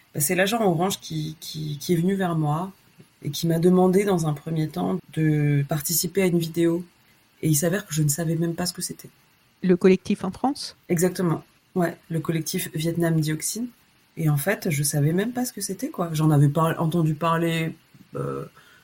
bah, c'est l'agent Orange qui, qui, qui est venu vers moi et qui m'a demandé dans un premier temps de participer à une vidéo. Et il s'avère que je ne savais même pas ce que c'était. Le collectif en France ? Exactement. Ouais, le collectif Vietnam Dioxine. Et en fait, je savais même pas ce que c'était, quoi. J'en avais pas entendu parler euh,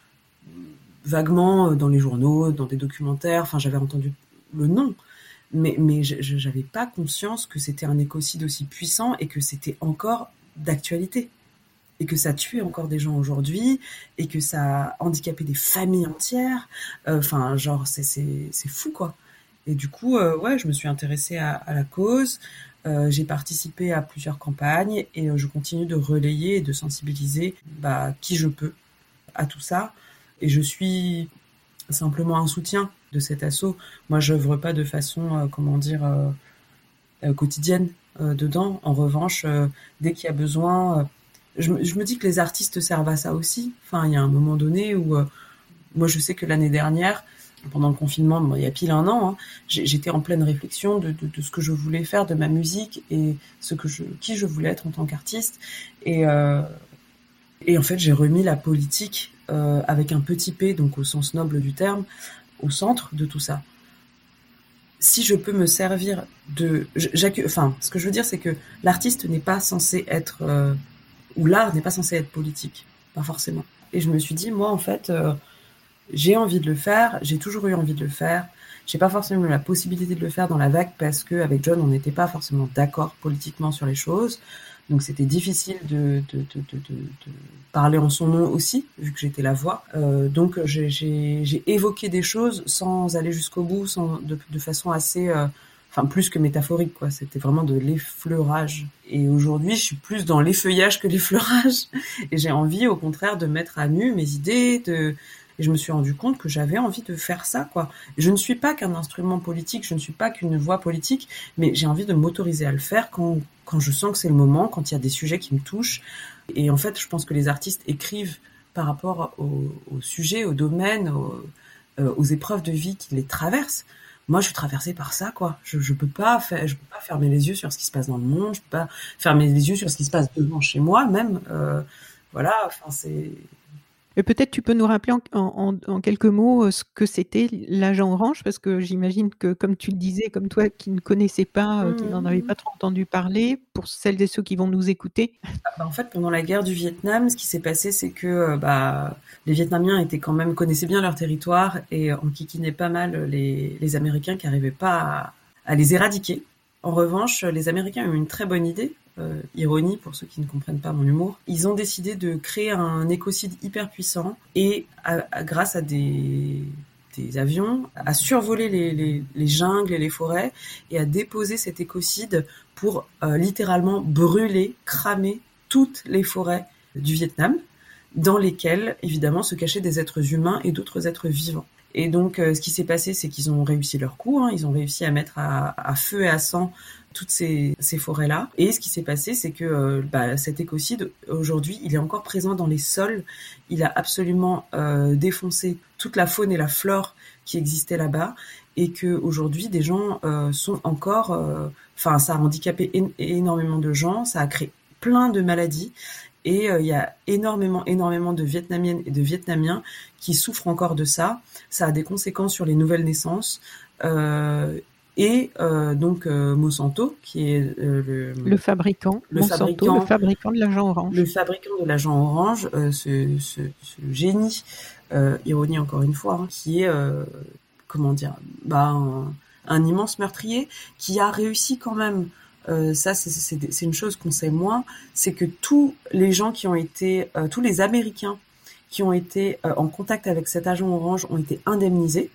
vaguement dans les journaux, dans des documentaires. Enfin, j'avais entendu le nom. Mais, mais je, je, j'avais pas conscience que c'était un écocide aussi puissant et que c'était encore d'actualité. Et que ça tuait encore des gens aujourd'hui, et que ça a handicapé des familles entières. Enfin, euh, genre, c'est, c'est, c'est fou, quoi. Et du coup, euh, ouais, je me suis intéressée à, à la cause. Euh, j'ai participé à plusieurs campagnes, et euh, je continue de relayer et de sensibiliser bah, qui je peux à tout ça. Et je suis simplement un soutien de cet assaut. Moi, je n'œuvre pas de façon, euh, comment dire, euh, euh, quotidienne euh, dedans. En revanche, euh, dès qu'il y a besoin... Euh, Je me, je me dis que les artistes servent à ça aussi. Enfin, il y a un moment donné où, euh, moi, je sais que l'année dernière, pendant le confinement, bon, il y a pile un an, hein, j'étais en pleine réflexion de, de, de ce que je voulais faire de ma musique et ce que je, qui je voulais être en tant qu'artiste. Et, euh, et en fait, j'ai remis la politique euh, avec un petit p, donc au sens noble du terme, au centre de tout ça. Si je peux me servir de, enfin, ce que je veux dire, c'est que l'artiste n'est pas censé être euh, où l'art n'est pas censé être politique, pas forcément. Et je me suis dit, moi, en fait, euh, j'ai envie de le faire, j'ai toujours eu envie de le faire, j'ai pas forcément eu la possibilité de le faire dans la vague parce qu'avec John, on n'était pas forcément d'accord politiquement sur les choses, donc c'était difficile de, de, de, de, de, de parler en son nom aussi, vu que j'étais la voix. Euh, donc j'ai, j'ai, j'ai évoqué des choses sans aller jusqu'au bout, sans, de, de façon assez... Euh, Enfin, plus que métaphorique, quoi. C'était vraiment de l'effleurage. Et aujourd'hui, je suis plus dans l'effeuillage que l'effleurage. Et j'ai envie, au contraire, de mettre à nu mes idées. De... Et je me suis rendu compte que j'avais envie de faire ça, quoi. Je ne suis pas qu'un instrument politique, je ne suis pas qu'une voix politique, mais j'ai envie de m'autoriser à le faire quand, quand je sens que c'est le moment, quand il y a des sujets qui me touchent. Et en fait, je pense que les artistes écrivent par rapport au, au sujet, au domaine, au, euh, aux épreuves de vie qui les traversent. Moi, je suis traversée par ça, quoi. Je, je peux pas faire, je peux pas fermer les yeux sur ce qui se passe dans le monde. Je peux pas fermer les yeux sur ce qui se passe devant chez moi, même. Euh, voilà. Enfin, c'est. Et peut-être tu peux nous rappeler en, en, en quelques mots ce que c'était l'agent Orange, parce que j'imagine que, comme tu le disais, comme toi qui ne connaissais pas, mmh. qui n'en avait pas trop entendu parler, pour celles et ceux qui vont nous écouter. Bah, en fait, pendant la guerre du Vietnam, ce qui s'est passé, c'est que bah, les Vietnamiens étaient quand même connaissaient bien leur territoire et enquiquinaient pas mal les, les Américains qui n'arrivaient pas à, à les éradiquer. En revanche, les Américains ont eu une très bonne idée. Euh, ironie pour ceux qui ne comprennent pas mon humour, ils ont décidé de créer un écocide hyper puissant et à, à, grâce à des, des avions, à survoler les, les, les jungles et les forêts et à déposer cet écocide pour euh, littéralement brûler, cramer toutes les forêts du Vietnam, dans lesquelles évidemment se cachaient des êtres humains et d'autres êtres vivants. Et donc euh, ce qui s'est passé, c'est qu'ils ont réussi leur coup, hein, ils ont réussi à mettre à, à feu et à sang toutes ces, ces forêts-là. Et ce qui s'est passé, c'est que euh, bah, cet écocide, aujourd'hui, il est encore présent dans les sols. Il a absolument euh, défoncé toute la faune et la flore qui existaient là-bas. Et qu'aujourd'hui, des gens euh, sont encore... Enfin, euh, ça a handicapé é- énormément de gens, ça a créé plein de maladies. Et il euh, y a énormément, énormément de Vietnamiennes et de Vietnamiens qui souffrent encore de ça. Ça a des conséquences sur les nouvelles naissances. Euh, Et euh, donc euh, Monsanto, qui est euh, le, le fabricant, le Monsanto, fabricant, le fabricant de l'agent Orange. Le fabricant de l'agent Orange, euh, ce, ce, ce génie, euh, ironie encore une fois, hein, qui est, euh, comment dire, bah, un, un immense meurtrier, qui a réussi quand même. Euh, ça, c'est, c'est, c'est une chose qu'on sait moins, c'est que tous les gens qui ont été, euh, tous les Américains qui ont été euh, en contact avec cet agent Orange ont été indemnisés.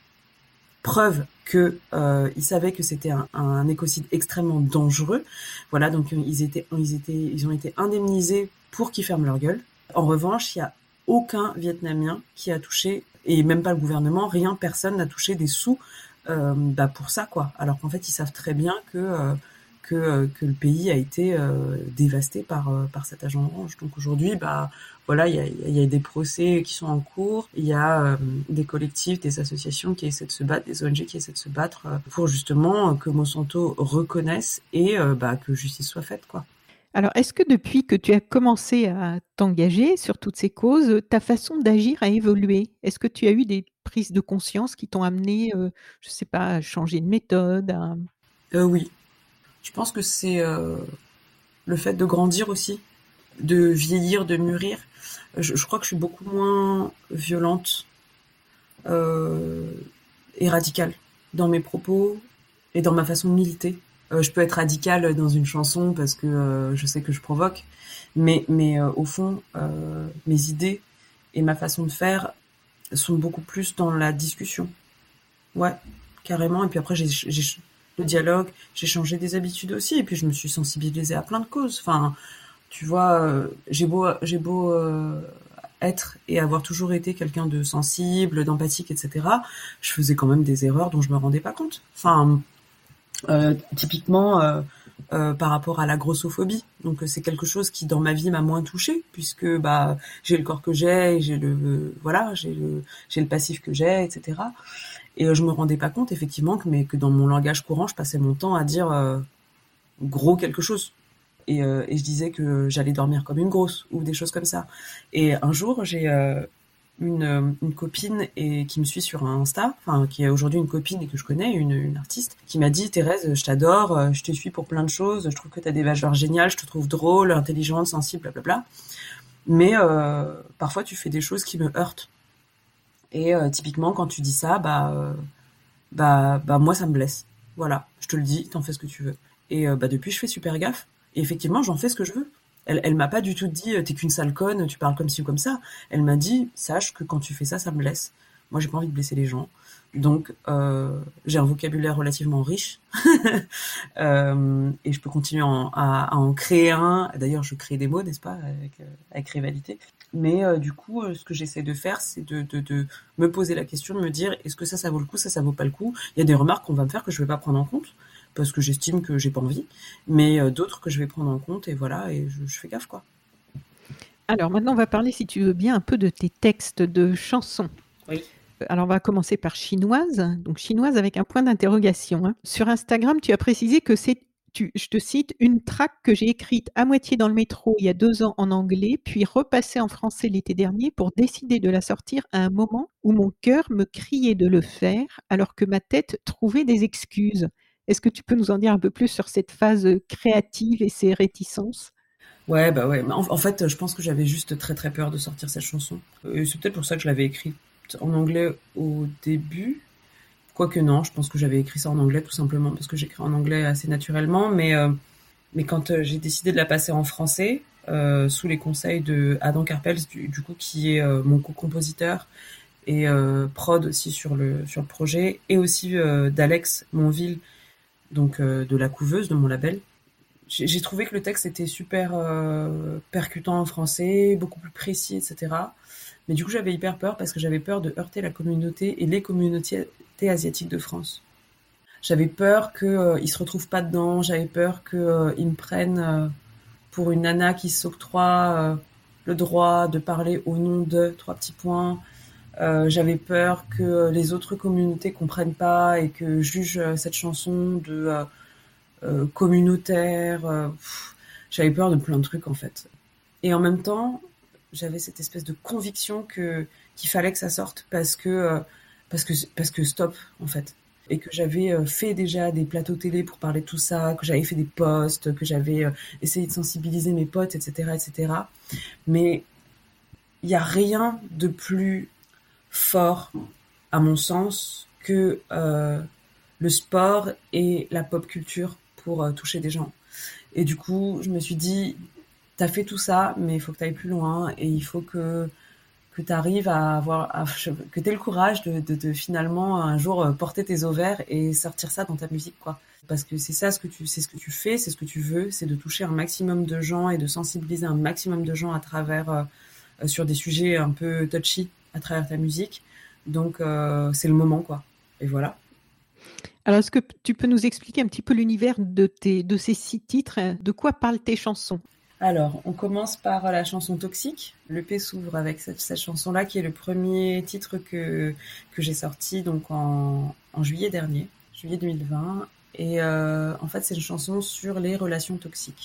Preuve que euh, ils savaient que c'était un, un écocide extrêmement dangereux. Voilà, donc ils étaient, ils étaient, ils ont été indemnisés pour qu'ils ferment leur gueule. En revanche, il y a aucun Vietnamien qui a touché, et même pas le gouvernement, rien, personne n'a touché des sous euh, bah pour ça, quoi. Alors qu'en fait, ils savent très bien que euh, que euh, que le pays a été euh, dévasté par euh, par cet agent Orange. Donc aujourd'hui, bah voilà, il y a, il y a des procès qui sont en cours, il y a euh, des collectifs, des associations qui essaient de se battre, des O N G qui essaient de se battre euh, pour justement que Monsanto reconnaisse et euh, bah, que justice soit faite, quoi. Alors, est-ce que depuis que tu as commencé à t'engager sur toutes ces causes, ta façon d'agir a évolué? Est-ce que tu as eu des prises de conscience qui t'ont amené, heu, je sais pas, à changer de méthode, à Euh, oui, je pense que c'est euh, le fait de grandir aussi, de vieillir, de mûrir. Je, je crois que je suis beaucoup moins violente euh, et radicale dans mes propos et dans ma façon de militer. Euh, je peux être radicale dans une chanson parce que euh, je sais que je provoque, mais, mais euh, au fond, euh, mes idées et ma façon de faire sont beaucoup plus dans la discussion. Ouais, carrément. Et puis après, j'ai, j'ai le dialogue, j'ai changé des habitudes aussi, et puis je me suis sensibilisée à plein de causes. Enfin, tu vois, euh, j'ai beau, j'ai beau euh, être et avoir toujours été quelqu'un de sensible, d'empathique, et cetera. Je faisais quand même des erreurs dont je me rendais pas compte. Enfin, euh, typiquement euh, euh, par rapport à la grossophobie. Donc c'est quelque chose qui dans ma vie m'a moins touchée puisque bah j'ai le corps que j'ai, j'ai le euh, voilà, j'ai le j'ai le passif que j'ai, et cetera. Et euh, je me rendais pas compte effectivement que mais que dans mon langage courant, je passais mon temps à dire euh, gros quelque chose. Et, euh, et je disais que j'allais dormir comme une grosse ou des choses comme ça. Et un jour, j'ai euh, une, une copine et qui me suit sur Insta, enfin qui est aujourd'hui une copine et que je connais, une, une artiste, qui m'a dit Thérèse, je t'adore, je te suis pour plein de choses, je trouve que t'as des valeurs géniales, je te trouve drôle, intelligente, sensible, blablabla. Mais euh, parfois tu fais des choses qui me heurtent. Et euh, typiquement quand tu dis ça, bah euh, bah bah moi ça me blesse. Voilà, je te le dis, t'en fais ce que tu veux. Et euh, bah depuis je fais super gaffe. Et effectivement j'en fais ce que je veux. Elle, elle m'a pas du tout dit t'es qu'une sale conne, tu parles comme ci ou comme ça. Elle m'a dit sache que quand tu fais ça, ça me blesse. Moi j'ai pas envie de blesser les gens, donc euh, j'ai un vocabulaire relativement riche euh, et je peux continuer en, à, à en créer un. D'ailleurs je crée des mots, n'est-ce pas, avec, avec rivalité. Mais euh, du coup, euh, ce que j'essaie de faire, c'est de, de, de me poser la question, de me dire est-ce que ça, ça vaut le coup, ça, ça vaut pas le coup. Il y a des remarques qu'on va me faire que je vais pas prendre en compte parce que j'estime que j'ai pas envie, mais euh, d'autres que je vais prendre en compte et voilà, et je, je fais gaffe quoi. Alors maintenant, on va parler, si tu veux bien, un peu de tes textes de chansons. Oui. Alors, on va commencer par chinoise. Donc, chinoise avec un point d'interrogation. Hein. Sur Instagram, tu as précisé que c'est, tu, je te cite, une track que j'ai écrite à moitié dans le métro il y a deux ans en anglais, puis repassée en français l'été dernier pour décider de la sortir à un moment où mon cœur me criait de le faire, alors que ma tête trouvait des excuses. Est-ce que tu peux nous en dire un peu plus sur cette phase créative et ses réticences ? Ouais, bah ouais. En, en fait, je pense que j'avais juste très très peur de sortir cette chanson. Et c'est peut-être pour ça que je l'avais écrite en anglais au début. Quoique non, je pense que j'avais écrit ça en anglais tout simplement parce que j'écris en anglais assez naturellement. Mais, euh, mais quand euh, j'ai décidé de la passer en français, euh, sous les conseils de Adam Karpels, du, du coup, qui est euh, mon co-compositeur et euh, prod aussi sur le, sur le projet, et aussi euh, d'Alex Monville, donc euh, de La Couveuse, de mon label. J'ai, j'ai trouvé que le texte était super euh, percutant en français, beaucoup plus précis, et cetera. Mais du coup, j'avais hyper peur parce que j'avais peur de heurter la communauté et les communautés asiatiques de France. J'avais peur qu'ils euh, se retrouvent pas dedans, j'avais peur qu'ils euh, me prennent euh, pour une nana qui s'octroie euh, le droit de parler au nom de trois petits points. Euh, j'avais peur que les autres communautés comprennent pas et que jugent euh, cette chanson de euh, euh, communautaire. Euh, pff, j'avais peur de plein de trucs en fait. Et en même temps, j'avais cette espèce de conviction que qu'il fallait que ça sorte parce que euh, parce que parce que stop en fait, et que j'avais euh, fait déjà des plateaux télé pour parler de tout ça, que j'avais fait des posts, que j'avais euh, essayé de sensibiliser mes potes, et cetera, et cetera. Mais il y a rien de plus fort à mon sens que euh, le sport et la pop culture pour euh, toucher des gens. Et du coup, je me suis dit t'as fait tout ça, mais il faut que t'ailles plus loin et il faut que que t'arrives à avoir, à, que t'aies le courage de, de, de finalement un jour porter tes ovaires et sortir ça dans ta musique, quoi. Parce que c'est ça ce que tu, c'est ce que tu fais, c'est ce que tu veux, c'est de toucher un maximum de gens et de sensibiliser un maximum de gens à travers euh, sur des sujets un peu touchy à travers ta musique. Donc euh, c'est le moment, quoi. Et voilà. Alors, est-ce que tu peux nous expliquer un petit peu l'univers de tes, de ces six titres ? De quoi parlent tes chansons ? Alors, on commence par la chanson Toxique. Le P s'ouvre avec cette, cette chanson-là, qui est le premier titre que que j'ai sorti donc en, en juillet dernier, juillet deux mille vingt. Et euh, en fait, c'est une chanson sur les relations toxiques.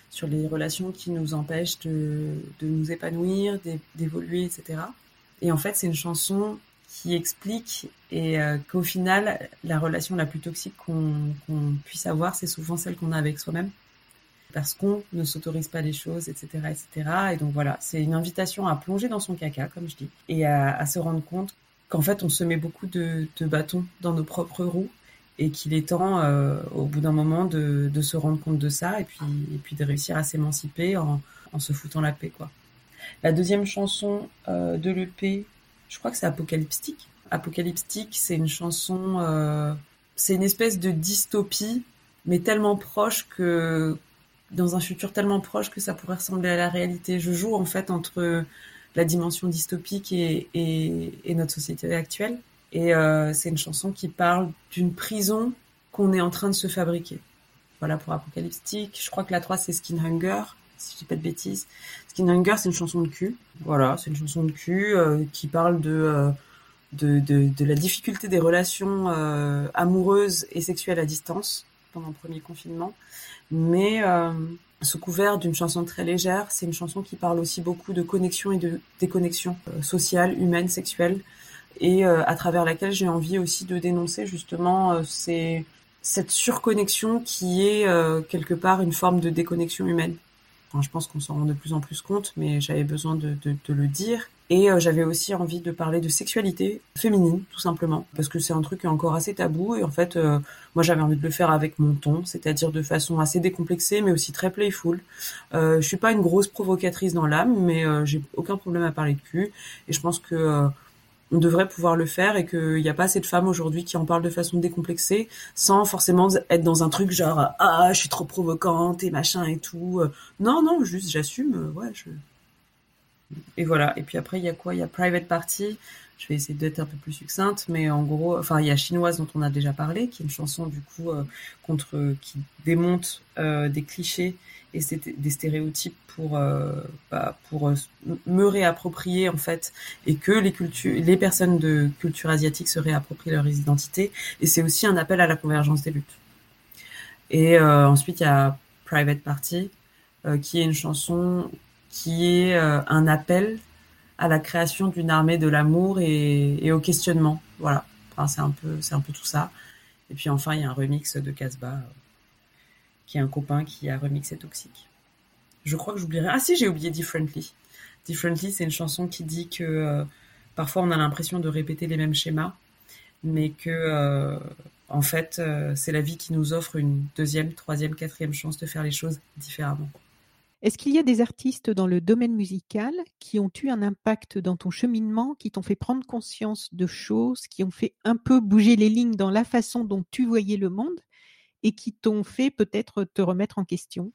sur les relations qui nous empêchent de, de nous épanouir, d'é- d'évoluer, et cetera. Et en fait, c'est une chanson qui explique et euh, qu'au final, la relation la plus toxique qu'on, qu'on puisse avoir, c'est souvent celle qu'on a avec soi-même. Parce qu'on ne s'autorise pas les choses, et cetera, et cetera. Et donc voilà, c'est une invitation à plonger dans son caca, comme je dis, et à, à se rendre compte qu'en fait, on se met beaucoup de, de bâtons dans nos propres roues et qu'il est temps, euh, au bout d'un moment, de, de se rendre compte de ça et puis, et puis de réussir à s'émanciper en, en se foutant la paix, quoi. La deuxième chanson euh, de l'E P, je crois que c'est Apocalyptique. Apocalyptique, c'est une chanson, euh, c'est une espèce de dystopie, mais tellement proche que, dans un futur tellement proche que ça pourrait ressembler à la réalité. Je joue en fait entre la dimension dystopique et, et, et notre société actuelle. Et euh, c'est une chanson qui parle d'une prison qu'on est en train de se fabriquer. Voilà pour Apocalyptique. Je crois que la trois, c'est Skin Hunger, si je dis pas de bêtises. Skin Hunger, c'est une chanson de cul. Voilà, c'est une chanson de cul euh, qui parle de, euh, de, de, de la difficulté des relations euh, amoureuses et sexuelles à distance pendant le premier confinement. Mais euh, sous couvert d'une chanson très légère, c'est une chanson qui parle aussi beaucoup de connexion et de déconnexion euh, sociale, humaine, sexuelle, et euh, à travers laquelle j'ai envie aussi de dénoncer justement euh, ces, cette surconnexion qui est euh, quelque part une forme de déconnexion humaine. Enfin, je pense qu'on s'en rend de plus en plus compte, mais j'avais besoin de, de, de le dire. Et euh, j'avais aussi envie de parler de sexualité féminine, tout simplement, parce que c'est un truc qui est encore assez tabou. Et en fait, euh, moi, j'avais envie de le faire avec mon ton, c'est-à-dire de façon assez décomplexée, mais aussi très playful. Euh, je suis pas une grosse provocatrice dans l'âme, mais euh, j'ai aucun problème à parler de cul. Et je pense que euh, on devrait pouvoir le faire et qu'il n'y a pas assez de femmes aujourd'hui qui en parlent de façon décomplexée, sans forcément être dans un truc genre « Ah, je suis trop provocante et machin et tout. » Non, non, juste j'assume, euh, ouais, je... Et voilà. Et puis après, il y a quoi? Il y a Private Party. Je vais essayer d'être un peu plus succincte, mais en gros, enfin, il y a Chinoise dont on a déjà parlé, qui est une chanson du coup euh, contre, qui démonte euh, des clichés et des stéréotypes pour euh, bah, pour euh, me réapproprier en fait, et que les cultures, les personnes de culture asiatique se réapproprient leur identité. Et c'est aussi un appel à la convergence des luttes. Et euh, ensuite, il y a Private Party, euh, qui est une chanson qui est euh, un appel à la création d'une armée de l'amour et, et au questionnement. Voilà. Enfin, c'est un peu, c'est un peu tout ça. Et puis enfin, il y a un remix de Casbah, euh, qui est un copain qui a remixé Toxic. Je crois que j'oublierai. Ah si, j'ai oublié Differently. Differently, c'est une chanson qui dit que euh, parfois on a l'impression de répéter les mêmes schémas, mais que euh, en fait, euh, c'est la vie qui nous offre une deuxième, troisième, quatrième chance de faire les choses différemment. Est-ce qu'il y a des artistes dans le domaine musical qui ont eu un impact dans ton cheminement, qui t'ont fait prendre conscience de choses, qui ont fait un peu bouger les lignes dans la façon dont tu voyais le monde et qui t'ont fait peut-être te remettre en question?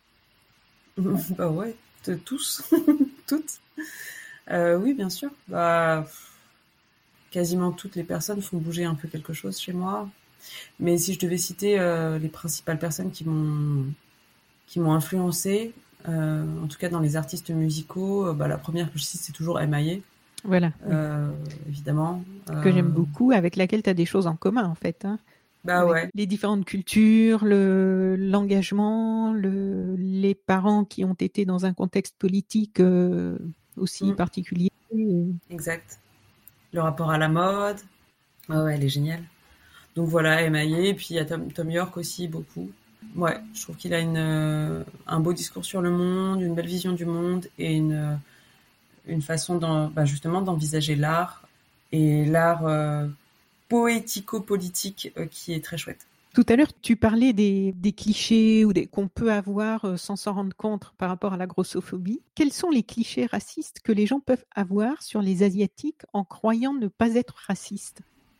Bah ouais, de tous, toutes. Euh, oui, bien sûr. Bah, quasiment toutes les personnes font bouger un peu quelque chose chez moi. Mais si je devais citer euh, les principales personnes qui m'ont qui m'ont influencée, euh, en tout cas dans les artistes musicaux, euh, bah, la première que je cite, c'est toujours M I A. Voilà. Euh, évidemment. Que euh... j'aime beaucoup, avec laquelle tu as des choses en commun, en fait. Hein. Bah avec ouais. Les différentes cultures, le, l'engagement, le, les parents qui ont été dans un contexte politique euh, aussi mmh. particulier. Exact. Le rapport à la mode. Ah ouais, elle est géniale. Donc voilà, M I A. Et puis il y a Tom, Tom York aussi, beaucoup. Ouais, je trouve qu'il a une, euh, un beau discours sur le monde, une belle vision du monde et une, euh, une façon d'en, bah justement d'envisager l'art et l'art euh, poético-politique euh, qui est très chouette. Tout à l'heure, tu parlais des, des clichés ou des, qu'on peut avoir euh, sans s'en rendre compte par rapport à la grossophobie. Quels sont les clichés racistes que les gens peuvent avoir sur les Asiatiques en croyant ne pas être racistes?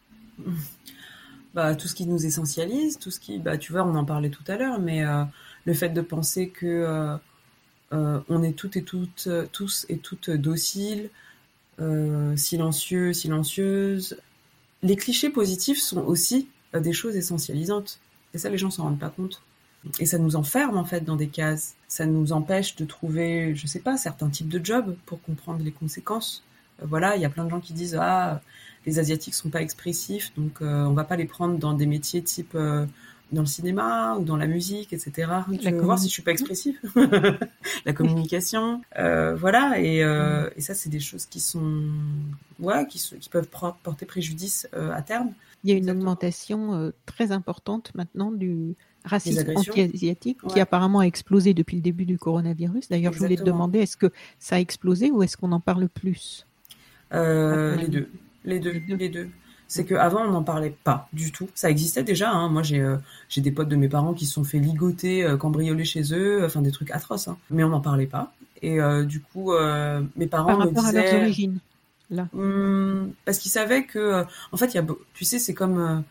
Bah, tout ce qui nous essentialise, tout ce qui, bah, tu vois, on en parlait tout à l'heure, mais euh, le fait de penser que euh, euh, on est toutes et toutes, tous et toutes dociles, euh, silencieux, silencieuses. Les clichés positifs sont aussi euh, des choses essentialisantes. Et ça, les gens s'en rendent pas compte. Et ça nous enferme, en fait, dans des cases. Ça nous empêche de trouver, je sais pas, certains types de jobs pour comprendre les conséquences. Euh, voilà, il y a plein de gens qui disent « Ah, les Asiatiques sont pas expressifs, donc euh, on va pas les prendre dans des métiers type euh, dans le cinéma ou dans la musique, et cetera. La Tu veux voir si je suis pas expressive? La communication, euh, voilà. Et, euh, et ça, c'est des choses qui sont, ouais, qui, sont, qui peuvent porter préjudice euh, à terme. Il y a une Exactement. augmentation euh, très importante maintenant du racisme agressions. anti-asiatique Ouais. qui apparemment a explosé depuis le début du coronavirus. D'ailleurs, je voulais te Exactement. demander, est-ce que ça a explosé ou est-ce qu'on en parle plus? Euh, À ton les avis? deux, les deux, Les deux. les deux. C'est qu'avant, on n'en parlait pas du tout. Ça existait déjà, hein. Moi, j'ai euh, j'ai des potes de mes parents qui se sont fait ligoter, euh, cambrioler chez eux, enfin des trucs atroces, hein. Mais on n'en parlait pas. Et euh, du coup, euh, mes parents Par me rapport à leurs disaient... origines, là. Hum, parce qu'ils savaient que... euh, en fait, il y a, beau- tu sais, c'est comme... euh,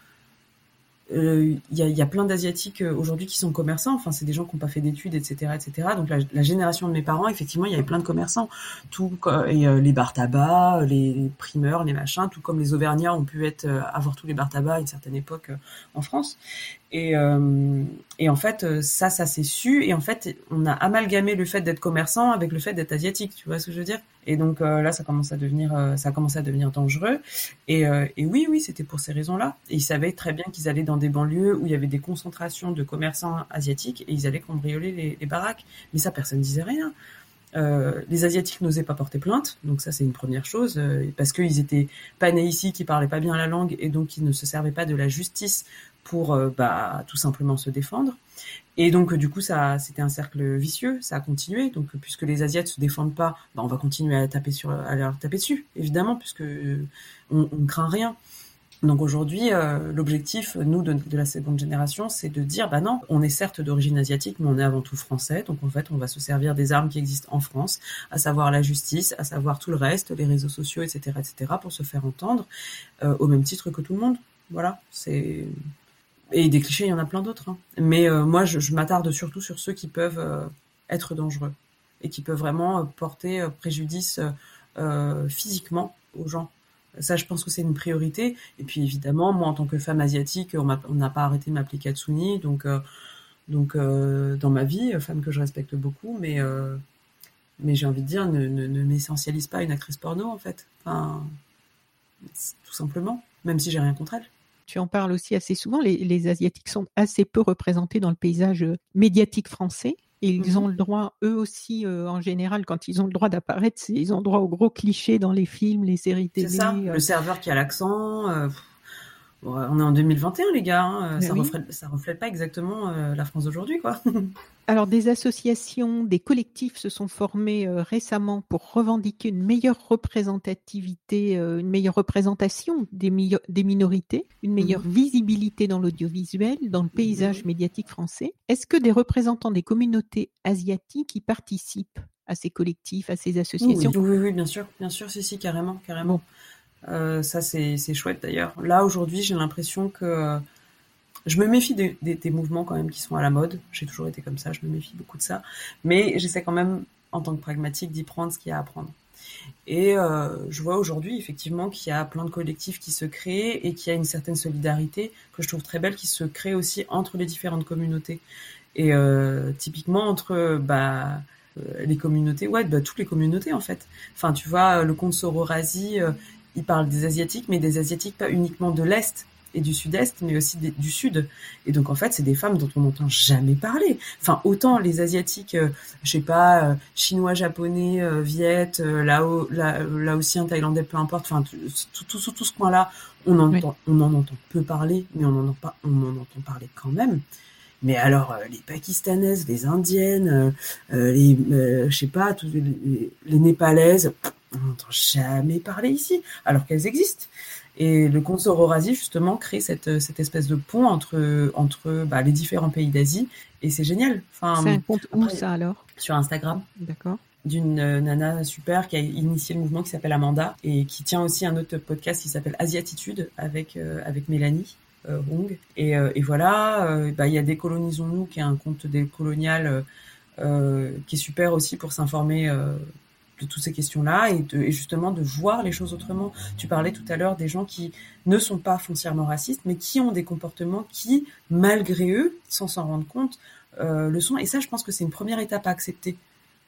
euh, Il y, a, il y a plein d'Asiatiques euh, aujourd'hui qui sont commerçants. Enfin, c'est des gens qui n'ont pas fait d'études, et cetera, et cetera. Donc, la, la génération de mes parents, effectivement, il y avait plein de commerçants. Tout co- et euh, les bars tabac, les, les primeurs, les machins, tout comme les Auvergnats ont pu être euh, avoir tous les bars tabac à une certaine époque euh, en France. Et, euh, et en fait, euh, ça, ça s'est su. Et en fait, on a amalgamé le fait d'être commerçant avec le fait d'être asiatique. Tu vois ce que je veux dire? Et donc euh, là, ça commence à devenir, euh, ça a commencé à devenir dangereux. Et, euh, et oui, oui, c'était pour ces raisons-là. Et ils savaient très bien qu'ils allaient dans des banlieues où il y avait des concentrations de commerçants asiatiques et ils allaient cambrioler les, les baraques. Mais ça, personne ne disait rien. Euh, les Asiatiques n'osaient pas porter plainte, donc ça c'est une première chose, euh, parce qu'ils étaient pas nés ici, qu'ils parlaient pas bien la langue, et donc ils ne se servaient pas de la justice pour euh, bah, tout simplement se défendre. Et donc du coup ça c'était un cercle vicieux, ça a continué. Donc puisque les Asiates se défendent pas, bah, on va continuer à taper sur, à leur taper dessus, évidemment, puisque euh, on, on craint rien. Donc aujourd'hui, euh, l'objectif, nous, de, de la seconde génération, c'est de dire, bah non, on est certes d'origine asiatique, mais on est avant tout français. Donc en fait, on va se servir des armes qui existent en France, à savoir la justice, à savoir tout le reste, les réseaux sociaux, et cetera, et cetera, pour se faire entendre, euh, au même titre que tout le monde. Voilà, c'est... Et des clichés, il y en a plein d'autres. Hein. Mais euh, moi, je, je m'attarde surtout sur ceux qui peuvent euh, être dangereux et qui peuvent vraiment euh, porter euh, préjudice euh, physiquement aux gens. Ça, je pense que c'est une priorité. Et puis, évidemment, moi, en tant que femme asiatique, on n'a pas arrêté de m'appeler Katsuni. Donc, euh, donc euh, dans ma vie, femme que je respecte beaucoup, mais, euh, mais j'ai envie de dire, ne, ne, ne m'essentialise pas une actrice porno, en fait. Enfin, tout simplement, même si j'ai rien contre elle. Tu en parles aussi assez souvent. Les, les Asiatiques sont assez peu représentés dans le paysage médiatique français. Et ils mmh. ont le droit, eux aussi, euh, en général, quand ils ont le droit d'apparaître, ils ont le droit aux gros clichés dans les films, les séries télé. C'est ça, euh... le serveur qui a l'accent. Euh, on est en deux mille vingt et un, les gars. Hein, ça, oui. reflète, ça reflète pas exactement euh, la France d'aujourd'hui, quoi. Alors, des associations, des collectifs se sont formés euh, récemment pour revendiquer une meilleure représentativité, euh, une meilleure représentation des, mi- des minorités, une meilleure mmh. visibilité dans l'audiovisuel, dans le paysage mmh. médiatique français. Est-ce que des représentants des communautés asiatiques y participent à ces collectifs, à ces associations? Oui, oui, oui, bien sûr, bien sûr, si, si, carrément, carrément. Bon. Euh, ça, c'est, c'est chouette d'ailleurs. Là, aujourd'hui, j'ai l'impression que euh, je me méfie des, des, des mouvements quand même qui sont à la mode. J'ai toujours été comme ça, je me méfie beaucoup de ça. Mais j'essaie quand même, en tant que pragmatique, d'y prendre ce qu'il y a à prendre. Et euh, je vois aujourd'hui, effectivement, qu'il y a plein de collectifs qui se créent et qu'il y a une certaine solidarité que je trouve très belle qui se crée aussi entre les différentes communautés. Et euh, typiquement, entre... bah, euh, les communautés, ouais, bah, toutes les communautés, en fait. Enfin, tu vois, le comte Sororasi... Euh, il parle des Asiatiques, mais des Asiatiques pas uniquement de l'Est et du Sud-Est, mais aussi des, du Sud. Et donc, en fait, c'est des femmes dont on n'entend jamais parler. Enfin, autant les Asiatiques, euh, je sais pas, euh, Chinois, Japonais, euh, Viet, euh, Lao, la, Laotiens, Thaïlandais, peu importe, enfin, tout, tout, tout, tout ce coin-là, on, entend, oui. on en entend peu parler, mais on en, entend pas, on en entend parler quand même. Mais alors, euh, les Pakistanaises, les Indiennes, euh, les, euh, je sais pas, tous les, les, les Népalaises... on n'entend jamais parler ici, alors qu'elles existent. Et le compte Sororasi, justement, crée cette, cette espèce de pont entre, entre bah, les différents pays d'Asie, et c'est génial. Enfin, c'est un compte où, ça, alors? Sur Instagram. D'accord. D'une nana super qui a initié le mouvement qui s'appelle Amanda, et qui tient aussi un autre podcast qui s'appelle Asiatitude, avec, euh, avec Mélanie euh, Hong. Et, euh, et voilà, euh, bah, y a Décolonisons-nous, qui est un compte décolonial euh, qui est super aussi pour s'informer euh, de toutes ces questions-là et, de, et justement de voir les choses autrement. Tu parlais tout à l'heure des gens qui ne sont pas foncièrement racistes, mais qui ont des comportements qui, malgré eux, sans s'en rendre compte, euh, le sont. Et ça, je pense que c'est une première étape à accepter.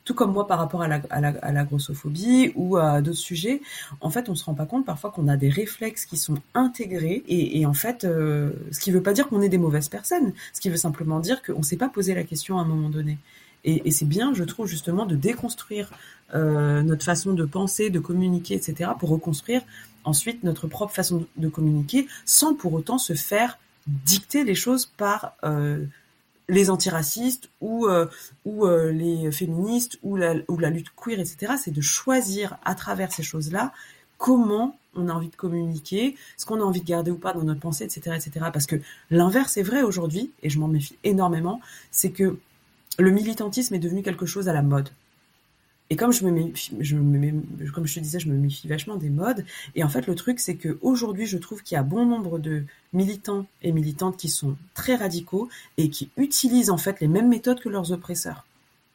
tout comme moi par rapport à la, à la, à la grossophobie ou à d'autres sujets, en fait, on se rend pas compte parfois qu'on a des réflexes qui sont intégrés et, et en fait, euh, ce qui veut pas dire qu'on est des mauvaises personnes, ce qui veut simplement dire qu'on s'est pas posé la question à un moment donné. Et, et c'est bien, je trouve, justement, de déconstruire euh, notre façon de penser, de communiquer, et cetera, pour reconstruire ensuite notre propre façon de communiquer, sans pour autant se faire dicter les choses par euh, les antiracistes ou euh, ou euh, les féministes ou la ou la lutte queer, et cetera. C'est de choisir à travers ces choses-là comment on a envie de communiquer, ce qu'on a envie de garder ou pas dans notre pensée, et cetera, et cetera. Parce que l'inverse est vrai aujourd'hui, et je m'en méfie énormément, c'est que le militantisme est devenu quelque chose à la mode. Et comme je me méfie, je me, comme je te disais, je me méfie vachement des modes. Et en fait, le truc, c'est que aujourd'hui, je trouve qu'il y a bon nombre de militants et militantes qui sont très radicaux et qui utilisent en fait les mêmes méthodes que leurs oppresseurs.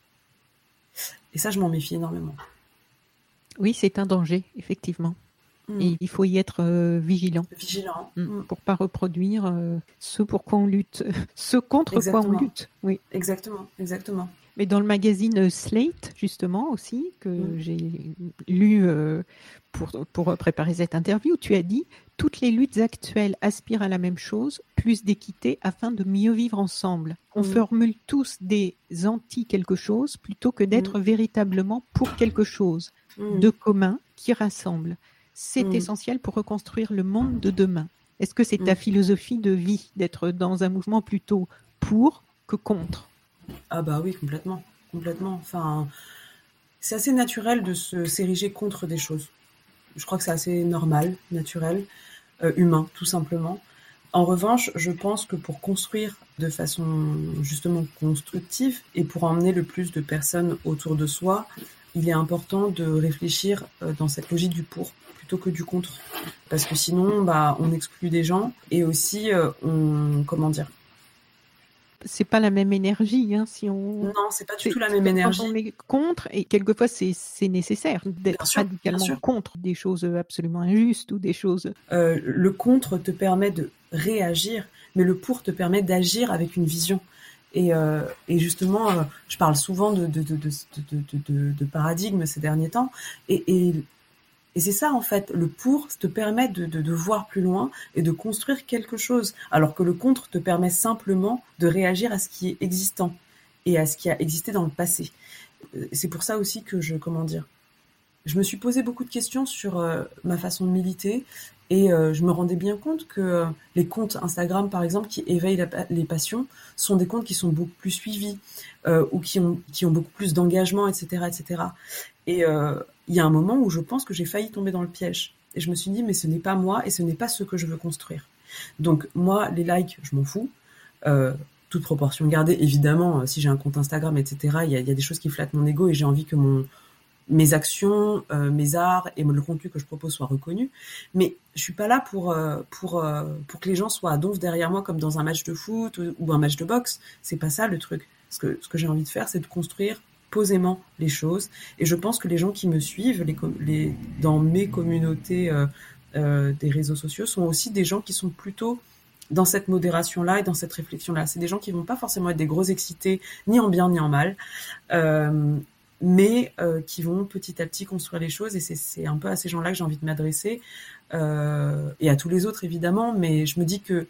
Et ça, je m'en méfie énormément. Oui, c'est un danger, effectivement. Mmh. Et il faut y être euh, vigilant. Vigilant. Mmh. Pour pas reproduire euh, ce pour quoi on lutte, ce contre exactement. Quoi on lutte. Oui. Exactement, exactement. Mais dans le magazine Slate, justement, aussi, que mmh. j'ai lu euh, pour, pour préparer cette interview, tu as dit « Toutes les luttes actuelles aspirent à la même chose, plus d'équité afin de mieux vivre ensemble. On mmh. formule tous des anti-quelque chose plutôt que d'être mmh. véritablement pour quelque chose mmh. de commun qui rassemble. C'est mmh. essentiel pour reconstruire le monde de demain. » Est-ce que c'est ta mmh. philosophie de vie, d'être dans un mouvement plutôt pour que contre ? Ah bah oui, complètement, complètement. Enfin, c'est assez naturel de se s'ériger contre des choses. Je crois que c'est assez normal, naturel, euh, humain, tout simplement. En revanche, je pense que pour construire de façon justement constructive et pour emmener le plus de personnes autour de soi, il est important de réfléchir euh, dans cette logique du pour plutôt que du contre, parce que sinon, bah, on exclut des gens et aussi euh, on, comment dire. C'est pas la même énergie, hein, si on. Non, c'est pas du c'est, tout la même énergie. Quand on est contre, et quelquefois c'est, c'est nécessaire d'être sûr, radicalement contre des choses absolument injustes ou des choses. Euh, le contre te permet de réagir, mais le pour te permet d'agir avec une vision. Et, euh, et justement, euh, je parle souvent de, de, de, de, de, de, de, de paradigme ces derniers temps, et, et Et c'est ça, en fait, le pour te permet de, de, de voir plus loin et de construire quelque chose, alors que le contre te permet simplement de réagir à ce qui est existant et à ce qui a existé dans le passé. C'est pour ça aussi que je, comment dire, je me suis posé beaucoup de questions sur euh, ma façon de militer et euh, je me rendais bien compte que euh, les comptes Instagram, par exemple, qui éveillent la, les passions, sont des comptes qui sont beaucoup plus suivis euh, ou qui ont, qui ont beaucoup plus d'engagement, et cetera, et cetera. Et euh, il y a un moment où je pense que j'ai failli tomber dans le piège. Et je me suis dit, mais ce n'est pas moi et ce n'est pas ce que je veux construire. Donc moi, les likes, je m'en fous. Euh, toute proportion gardée, évidemment, si j'ai un compte Instagram, et cetera, il y a, il y a des choses qui flattent mon ego et j'ai envie que mon, mes actions, euh, mes arts et le contenu que je propose soient reconnus. Mais je suis pas là pour, euh, pour, euh, pour que les gens soient à donf derrière moi comme dans un match de foot ou, ou un match de boxe. C'est pas ça le truc. Ce que, ce que j'ai envie de faire, c'est de construire posément les choses. Et je pense que les gens qui me suivent les, les, dans mes communautés euh, euh, des réseaux sociaux sont aussi des gens qui sont plutôt dans cette modération-là et dans cette réflexion-là. C'est des gens qui vont pas forcément être des gros excités, ni en bien ni en mal, euh, mais euh, qui vont petit à petit construire les choses. Et c'est, c'est un peu à ces gens-là que j'ai envie de m'adresser, euh, et à tous les autres évidemment. Mais je me dis que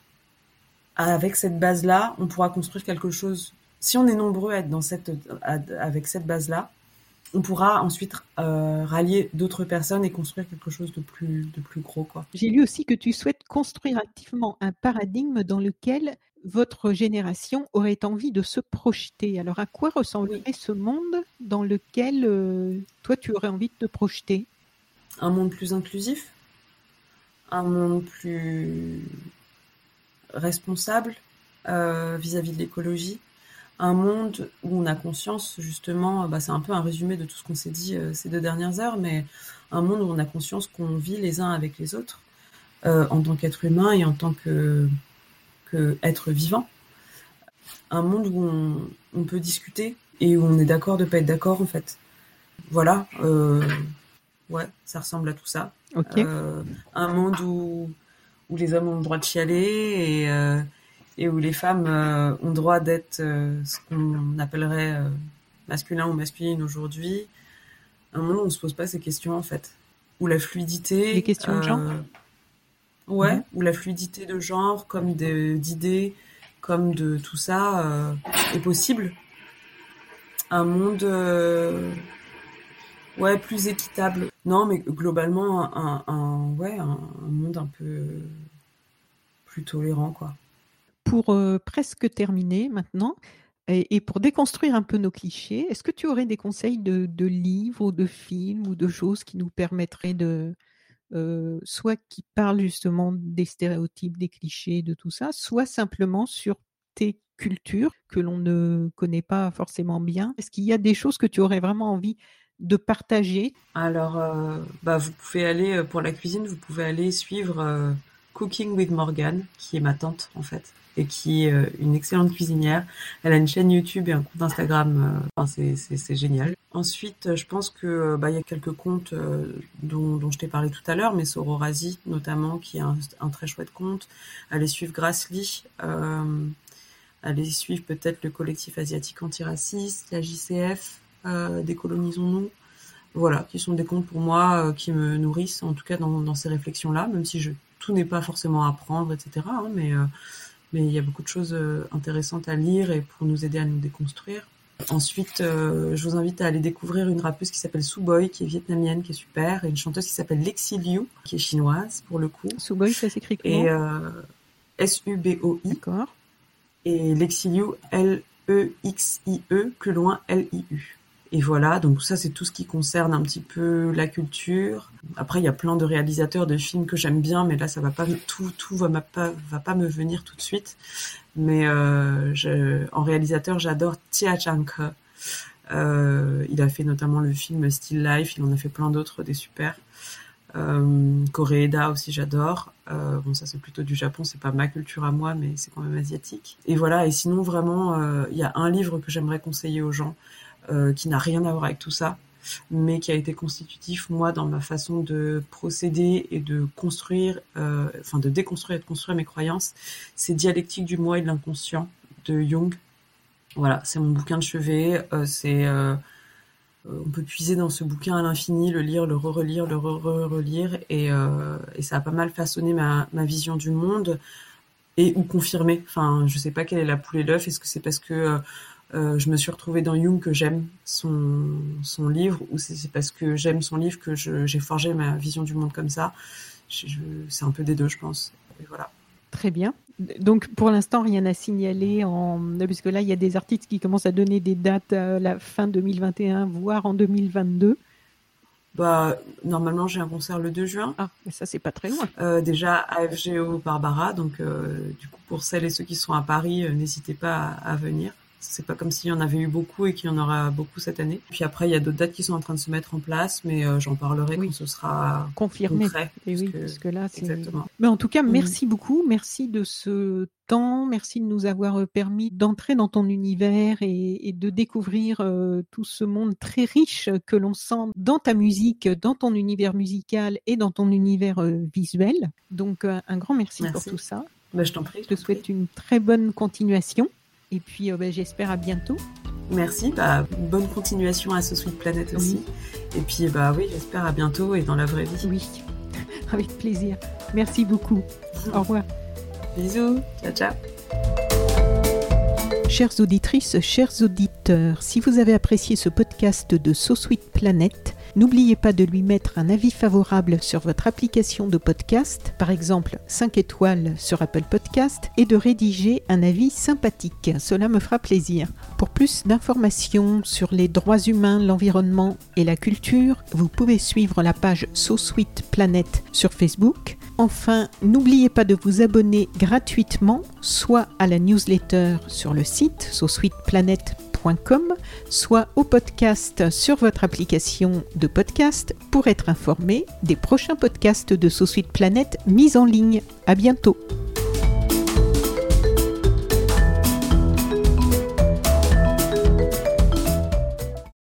avec cette base-là, on pourra construire quelque chose. Si on est nombreux à être dans cette, à, avec cette base-là, on pourra ensuite euh, rallier d'autres personnes et construire quelque chose de plus, de plus gros, quoi. J'ai lu aussi que tu souhaites construire activement un paradigme dans lequel votre génération aurait envie de se projeter. Alors, à quoi ressemblerait oui. ce monde dans lequel euh, toi, tu aurais envie de te projeter ? Un monde plus inclusif, un monde plus responsable euh, vis-à-vis de l'écologie, un monde où on a conscience, justement, bah c'est un peu un résumé de tout ce qu'on s'est dit euh, ces deux dernières heures, mais un monde où on a conscience qu'on vit les uns avec les autres, euh, en tant qu'être humain et en tant que, que être vivant. Un monde où on, on peut discuter et où on est d'accord de pas être d'accord, en fait. Voilà, euh, ouais, ça ressemble à tout ça. Okay. Euh, un monde où, où les hommes ont le droit de chialer et... Euh, et où les femmes euh, ont droit d'être euh, ce qu'on appellerait euh, masculin ou masculine aujourd'hui, à un moment où on se pose pas ces questions en fait, où la fluidité, les questions de genre, euh, ouais, mmh. où la fluidité de genre, comme de, d'idées, comme de tout ça euh, est possible. Un monde, euh, ouais, plus équitable. Non, mais globalement, un, un ouais, un, un monde un peu plus tolérant, quoi. Pour euh, presque terminer maintenant, et, et pour déconstruire un peu nos clichés, est-ce que tu aurais des conseils de, de livres ou de films ou de choses qui nous permettraient de, euh, soit qui parlent justement des stéréotypes, des clichés, de tout ça, soit simplement sur tes cultures que l'on ne connaît pas forcément bien? Est-ce qu'il y a des choses que tu aurais vraiment envie de partager? Alors, euh, bah, vous pouvez aller, pour la cuisine, vous pouvez aller suivre euh, Cooking with Morgan, qui est ma tante, en fait, et qui est euh, une excellente cuisinière. Elle a une chaîne YouTube et un compte Instagram, euh, enfin, c'est, c'est, c'est génial. Ensuite, je pense que bah, y a quelques comptes euh, dont, dont je t'ai parlé tout à l'heure, mais Sororasi, notamment, qui est un, un très chouette compte. Allez suivre Grassley, euh, allez suivre peut-être le collectif asiatique antiraciste, la J C F, euh, Décolonisons-nous. Voilà, qui sont des comptes pour moi euh, qui me nourrissent, en tout cas dans, dans ces réflexions-là, même si je, tout n'est pas forcément à apprendre, et cetera. Hein, mais euh, mais il y a beaucoup de choses euh, intéressantes à lire et pour nous aider à nous déconstruire. Ensuite, euh, je vous invite à aller découvrir une rappeuse qui s'appelle Suboy, qui est vietnamienne, qui est super, et une chanteuse qui s'appelle Lexi Liu, qui est chinoise pour le coup. Suboy, ça s'écrit comment? Et euh, S U B O I. D'accord. Et Lexi Liu, L E X I E, plus loin L I U. Et voilà, donc ça c'est tout ce qui concerne un petit peu la culture. Après il y a plein de réalisateurs de films que j'aime bien, mais là ça va pas tout tout va pas va pas me venir tout de suite. Mais euh, je, en réalisateur j'adore Tia Chang-ke. Euh, il a fait notamment le film Still Life, il en a fait plein d'autres des super. Euh, Koreeda aussi j'adore. Euh, bon ça c'est plutôt du Japon, c'est pas ma culture à moi, mais c'est quand même asiatique. Et voilà, et sinon vraiment il euh, y a un livre que j'aimerais conseiller aux gens. Euh, qui n'a rien à voir avec tout ça, mais qui a été constitutif, moi, dans ma façon de procéder et de construire, euh, enfin de déconstruire et de construire mes croyances. C'est Dialectique du moi et de l'inconscient de Jung. Voilà, c'est mon bouquin de chevet. Euh, c'est, euh, on peut puiser dans ce bouquin à l'infini, le lire, le re-relire, le re-relire, et, euh, et ça a pas mal façonné ma, ma vision du monde et ou confirmé. Enfin, je sais pas quelle est la poule et l'œuf. Est-ce que c'est parce que euh, Euh, je me suis retrouvée dans Jung que j'aime son, son livre, ou c'est, c'est parce que j'aime son livre que je, j'ai forgé ma vision du monde comme ça. Je, je, c'est un peu des deux, je pense. Et voilà. Très bien. Donc, pour l'instant, rien à signaler, en... puisque là, il y a des articles qui commencent à donner des dates à la fin deux mille vingt et un, voire en deux mille vingt-deux. Bah, normalement, j'ai un concert le deux juin. Ah, mais ça, c'est pas très loin. Euh, déjà, A F G O Barbara. Donc, euh, du coup, pour celles et ceux qui sont à Paris, euh, n'hésitez pas à, à venir. C'est pas comme s'il y en avait eu beaucoup et qu'il y en aura beaucoup cette année. Puis après, il y a d'autres dates qui sont en train de se mettre en place, mais euh, j'en parlerai oui. quand ce sera confirmé. Concret, et parce oui, que... parce que là, c'est... Exactement. Mais en tout cas, merci mmh. beaucoup. Merci de ce temps. Merci de nous avoir permis d'entrer dans ton univers et, et de découvrir euh, tout ce monde très riche que l'on sent dans ta musique, dans ton univers musical et dans ton univers euh, visuel. Donc, euh, un grand merci, merci pour tout ça. Bah, je t'en prie. Je te souhaite une très bonne continuation. Et puis, euh, bah, j'espère à bientôt. Merci. Bah, bonne continuation à So Sweet Planet aussi. Oui. Et puis, bah oui, j'espère à bientôt et dans la vraie vie. Oui, avec plaisir. Merci beaucoup. Au revoir. Bisous. Ciao, ciao. Chères auditrices, chers auditeurs, si vous avez apprécié ce podcast de So Sweet Planet, n'oubliez pas de lui mettre un avis favorable sur votre application de podcast, par exemple cinq étoiles sur Apple Podcast, et de rédiger un avis sympathique. Cela me fera plaisir. Pour plus d'informations sur les droits humains, l'environnement et la culture, vous pouvez suivre la page So Sweet Planet sur Facebook. Enfin, n'oubliez pas de vous abonner gratuitement, soit à la newsletter sur le site so sweet planet point com, soit au podcast sur votre application de podcast pour être informé des prochains podcasts de So Sweet Planet mis en ligne. À bientôt.